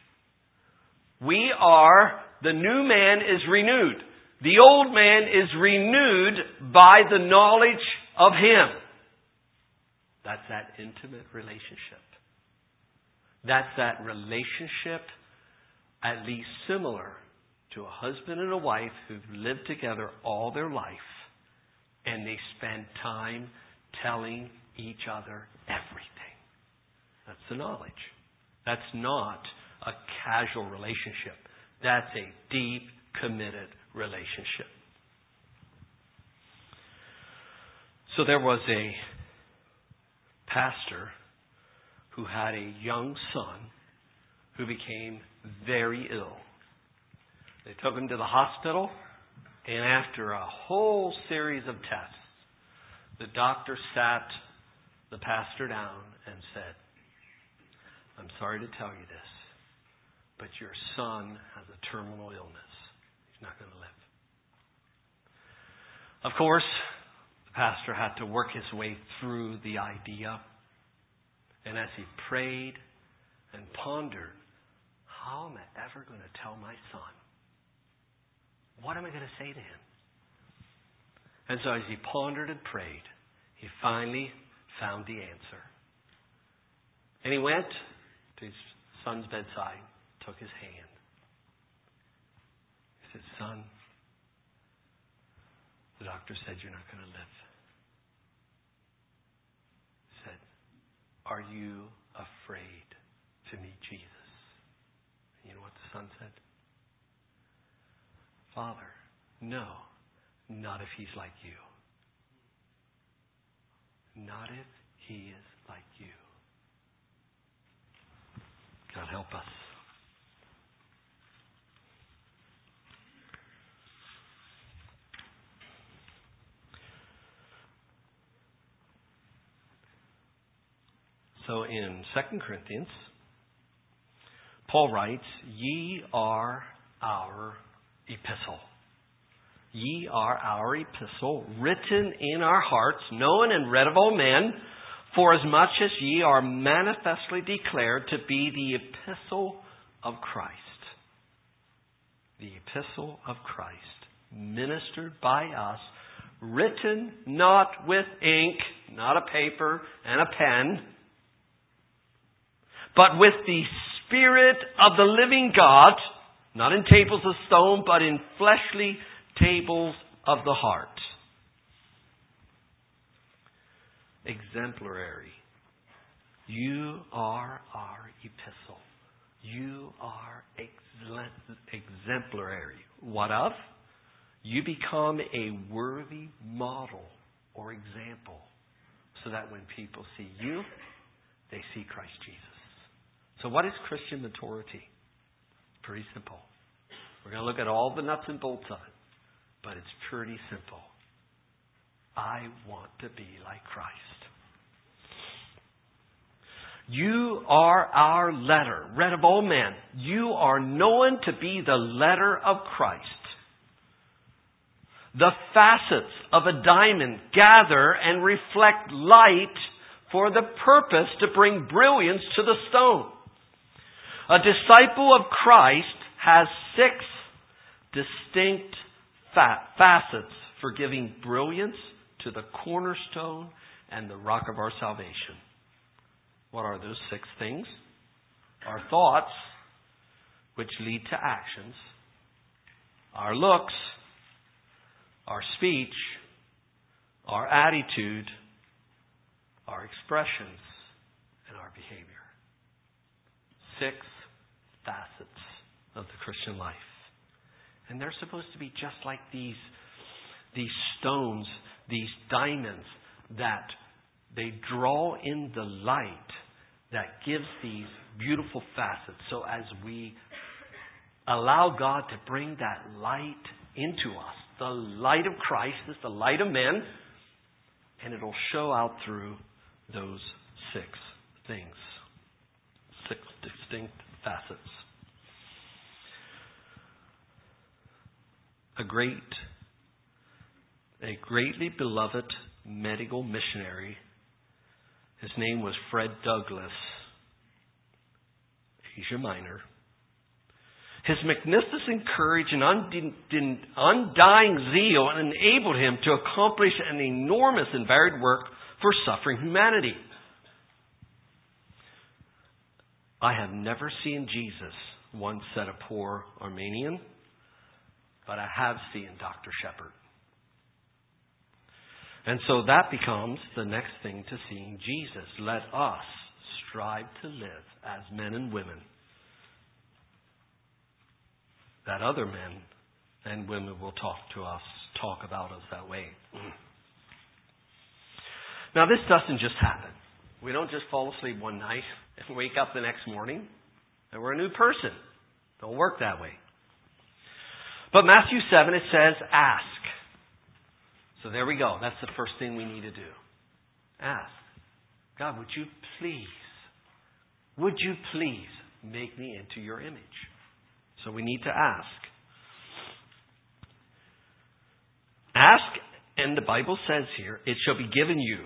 The new man is renewed. The old man is renewed by the knowledge of Him. That's that intimate relationship. That's that relationship at least similar to a husband and a wife who've lived together all their life, and they spend time telling each other everything. That's the knowledge. That's not a casual relationship. That's a deep, committed relationship. So there was a pastor who had a young son who became very ill. They took him to the hospital, and after a whole series of tests, the doctor sat the pastor down and said, I'm sorry to tell you this, but your son has a terminal illness. He's not going to live. Of course, the pastor had to work his way through the idea. And as he prayed and pondered, how am I ever going to tell my son? What am I going to say to him? And so as he pondered and prayed, he finally found the answer. And he went to his son's bedside, took his hand. He said, son, the doctor said you're not going to live. He said, are you afraid to meet Jesus? And you know what the son said? Father, no, not if he's like you. Not if he is like you. God help us. So in 2 Corinthians, Paul writes, ye are our epistle. Ye are our epistle, written in our hearts, known and read of all men, for as much as ye are manifestly declared to be the epistle of Christ. The epistle of Christ, ministered by us, written not with ink, not a paper and a pen, but with the Spirit of the living God, not in tables of stone, but in fleshly tables of the heart. Exemplary. You are our epistle. You are exemplary. What of? You become a worthy model or example, so that when people see you, they see Christ Jesus. So what is Christian maturity? Pretty simple. We're going to look at all the nuts and bolts of it, but it's pretty simple. I want to be like Christ. You are our letter, read of all men. You are known to be the letter of Christ. The facets of a diamond gather and reflect light for the purpose to bring brilliance to the stone. A disciple of Christ has 6 distinct facets for giving brilliance to the cornerstone and the rock of our salvation. What are those 6 things? Our thoughts, which lead to actions. Our looks, our speech, our attitude, our expressions, and our behavior. 6 facets of the Christian life. And they're supposed to be just like these stones, these diamonds that they draw in the light that gives these beautiful facets. So as we allow God to bring that light into us, the light of Christ is the light of men, and it'll show out through those 6 things. 6 distinct facets. A greatly beloved medical missionary, his name was Fred Douglass, Asia Minor. His magnificent courage and undying zeal enabled him to accomplish an enormous and varied work for suffering humanity. I have never seen Jesus, once said a poor Armenian, but I have seen Dr. Shepherd. And so that becomes the next thing to seeing Jesus. Let us strive to live as men and women, that other men and women will talk about us that way. Now, this doesn't just happen. We don't just fall asleep one night and wake up the next morning and we're a new person. Don't work that way. But Matthew 7, it says, ask. So there we go. That's the first thing we need to do. Ask. God, would you please make me into your image? So we need to ask. Ask, and the Bible says here, it shall be given you.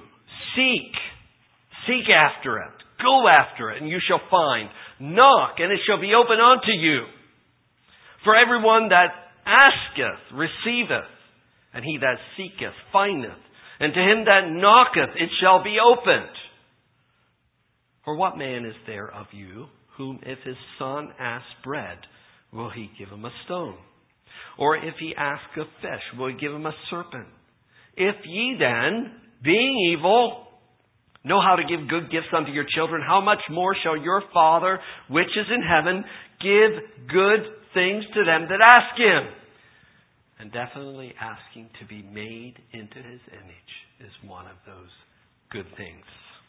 Seek after it. Go after it, and you shall find. Knock, and it shall be opened unto you. For everyone that asketh, receiveth, and he that seeketh, findeth. And to him that knocketh, it shall be opened. For what man is there of you, whom if his son ask bread, will he give him a stone? Or if he ask a fish, will he give him a serpent? If ye then, being evil, know how to give good gifts unto your children, how much more shall your Father, which is in heaven, give good things to them that ask him? And definitely asking to be made into his image is one of those good things.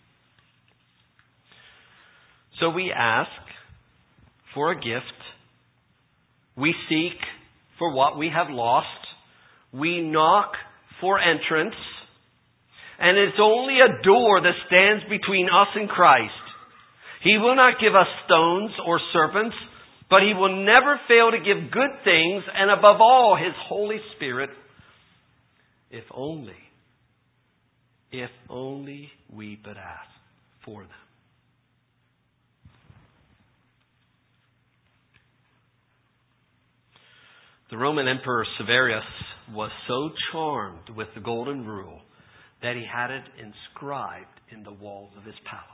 So we ask for a gift. We seek for what we have lost. We knock for entrance. And it's only a door that stands between us and Christ. He will not give us stones or serpents, but He will never fail to give good things, and above all, His Holy Spirit, if only we but ask for them. The Roman Emperor Severus was so charmed with the Golden Rule that he had it inscribed in the walls of his palace.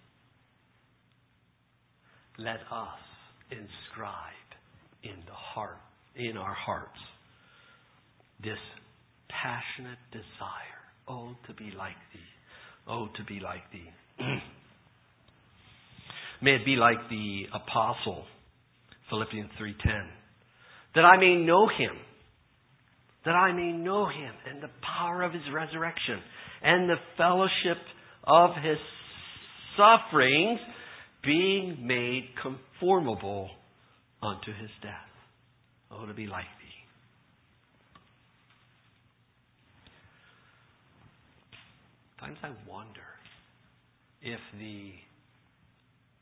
Let us inscribe in our hearts, this passionate desire, oh, to be like Thee, oh, to be like Thee. May it be like the apostle, Philippians 3:10, that I may know Him and the power of His resurrection and the fellowship of His sufferings, being made conformable unto His death. Oh, to be like Thee. Sometimes I wonder if the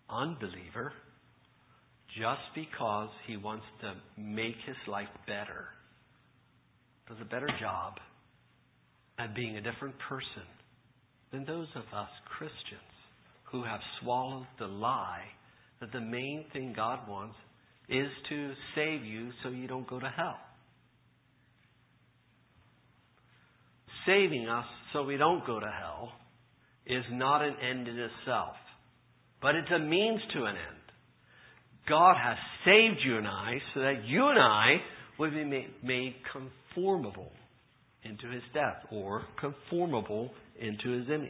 unbeliever just because he wants to make his life better, does a better job at being a different person than those of us Christians who have swallowed the lie that the main thing God wants is to save you so you don't go to hell. Saving us so we don't go to hell is not an end in itself, but it's a means to an end. God has saved you and I so that you and I would be made conformable into His death, or conformable into His image.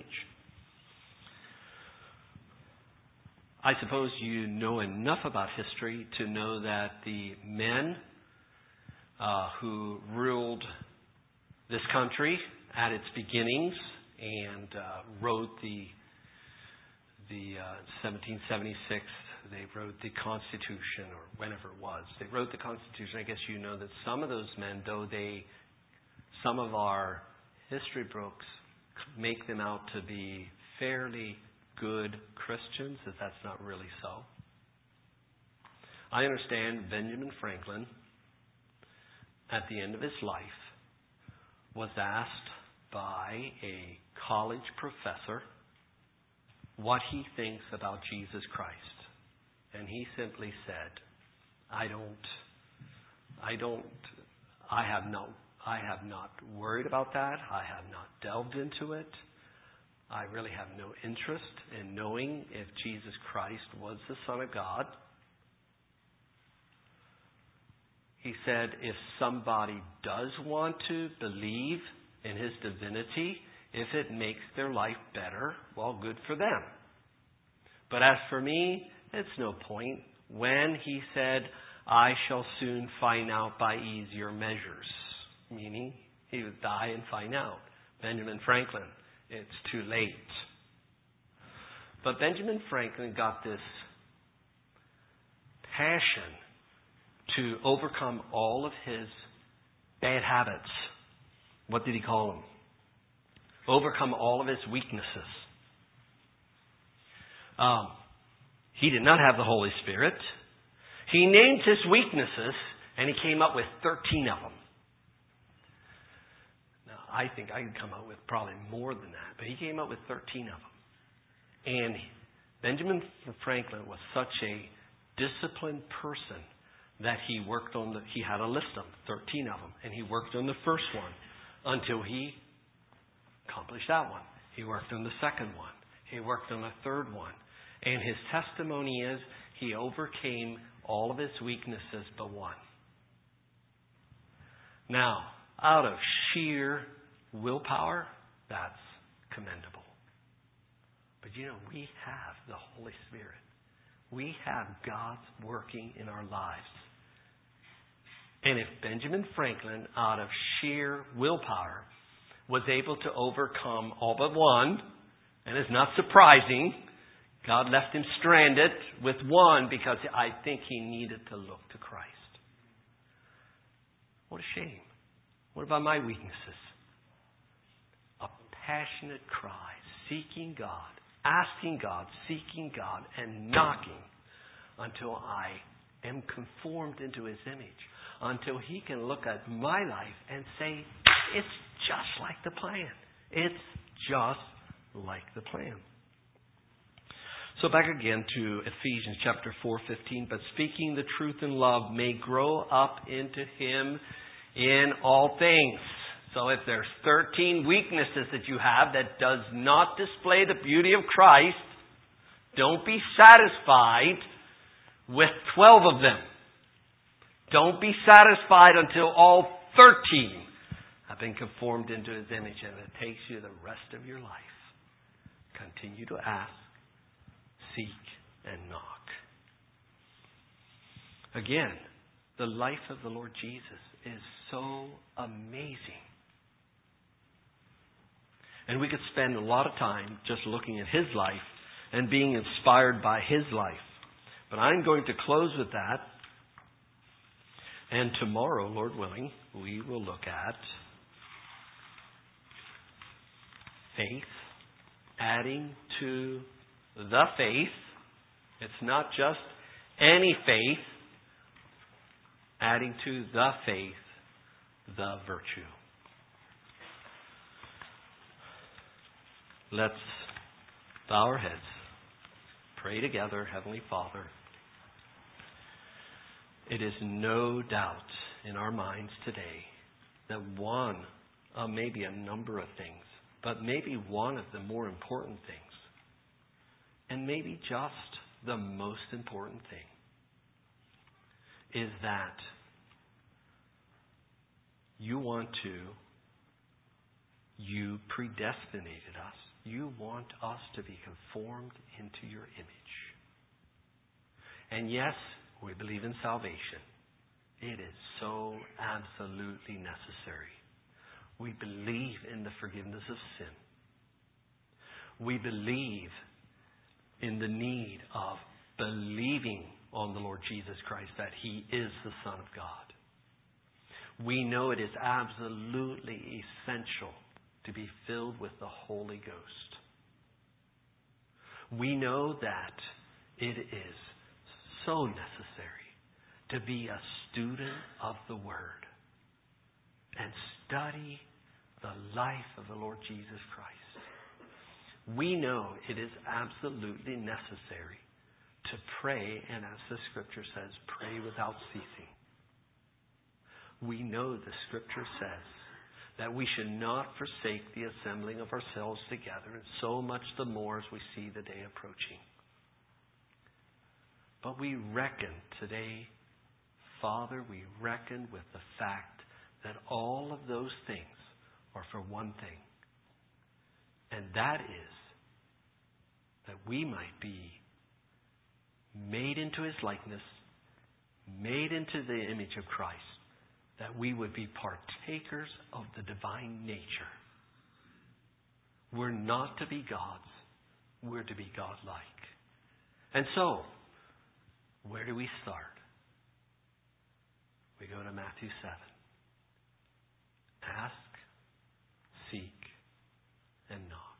I suppose you know enough about history to know that the men who ruled this country at its beginnings and wrote the 1776, they wrote the Constitution, or whenever it was. They wrote the Constitution. I guess you know that some of those men, though some of our history books make them out to be fairly good Christians, that's not really so. I understand Benjamin Franklin, at the end of his life, was asked by a college professor what he thinks about Jesus Christ. And he simply said, I have not worried about that. I have not delved into it. I really have no interest in knowing if Jesus Christ was the Son of God. He said, if somebody does want to believe in His divinity, if it makes their life better, well, good for them. But as for me, it's no point. When he said, I shall soon find out by easier measures, meaning he would die and find out. Benjamin Franklin, it's too late. But Benjamin Franklin got this passion to overcome all of his bad habits. What did he call them? Overcome all of his weaknesses. He did not have the Holy Spirit. He named his weaknesses, and he came up with 13 of them. Now, I think I could come up with probably more than that, but he came up with 13 of them. And Benjamin Franklin was such a disciplined person that he had a list of them, 13 of them, and he worked on the first one until he accomplished that one. He worked on the second one. He worked on the third one. And his testimony is he overcame all of his weaknesses but one. Now, out of sheer willpower, that's commendable. But we have the Holy Spirit. We have God working in our lives. And if Benjamin Franklin, out of sheer willpower, was able to overcome all but one, and it's not surprising, God left him stranded with one because I think he needed to look to Christ. What a shame. What about my weaknesses? A passionate cry, seeking God, asking God, seeking God, and knocking until I am conformed into His image. Until He can look at my life and say, it's just like the plan. It's just like the plan. So back again to Ephesians chapter 4:15. But speaking the truth in love may grow up into Him in all things. So if there's 13 weaknesses that you have that does not display the beauty of Christ, don't be satisfied with 12 of them. Don't be satisfied until all 13 have been conformed into His image, and it takes you the rest of your life. Continue to ask, seek, and knock. Again, the life of the Lord Jesus is so amazing. And we could spend a lot of time just looking at His life and being inspired by His life. But I'm going to close with that. And tomorrow, Lord willing, we will look at faith, adding to the faith, It's not just any faith, adding to the faith the virtue. Let's bow our heads. Pray together, Heavenly Father. It is no doubt in our minds today that one, maybe a number of things, but maybe one of the more important things, and maybe just the most important thing, is that you predestinated us. You want us to be conformed into your image. And yes, we believe in salvation. It is so absolutely necessary. We believe in the forgiveness of sin. We believe in the need of believing on the Lord Jesus Christ, that He is the Son of God. We know it is absolutely essential to be filled with the Holy Ghost. We know that it is so necessary to be a student of the Word and study the life of the Lord Jesus Christ. We know it is absolutely necessary to pray, and as the Scripture says, pray without ceasing. We know the Scripture says that we should not forsake the assembling of ourselves together, and so much the more as we see the day approaching. But we reckon today, Father, we reckon with the fact that all of those things are for one thing, and that is that we might be made into His likeness, made into the image of Christ, that we would be partakers of the divine nature. We're not to be gods. We're to be godlike. And so, where do we start? We go to Matthew 7. Ask, seek, and knock.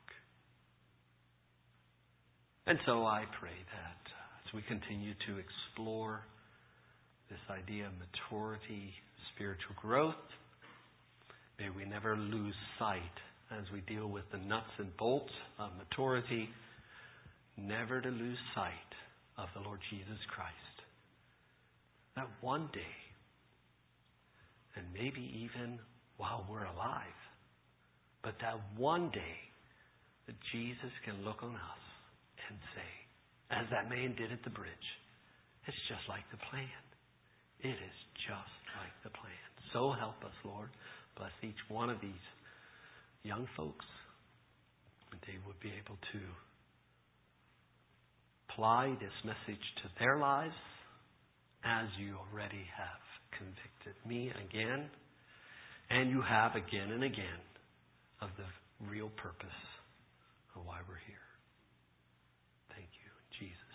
And so I pray that as we continue to explore this idea of maturity, spiritual growth, may we never lose sight as we deal with the nuts and bolts of maturity, never to lose sight of the Lord Jesus Christ. That one day, and maybe even while we're alive, but that one day that Jesus can look on us and say, as that man did at the bridge, it's just like the plan. It is just like the plan. So help us, Lord. Bless each one of these young folks, and they would be able to apply this message to their lives as you already have convicted me again, and you have again and again, of the real purpose of why we're here. Thank you, Jesus.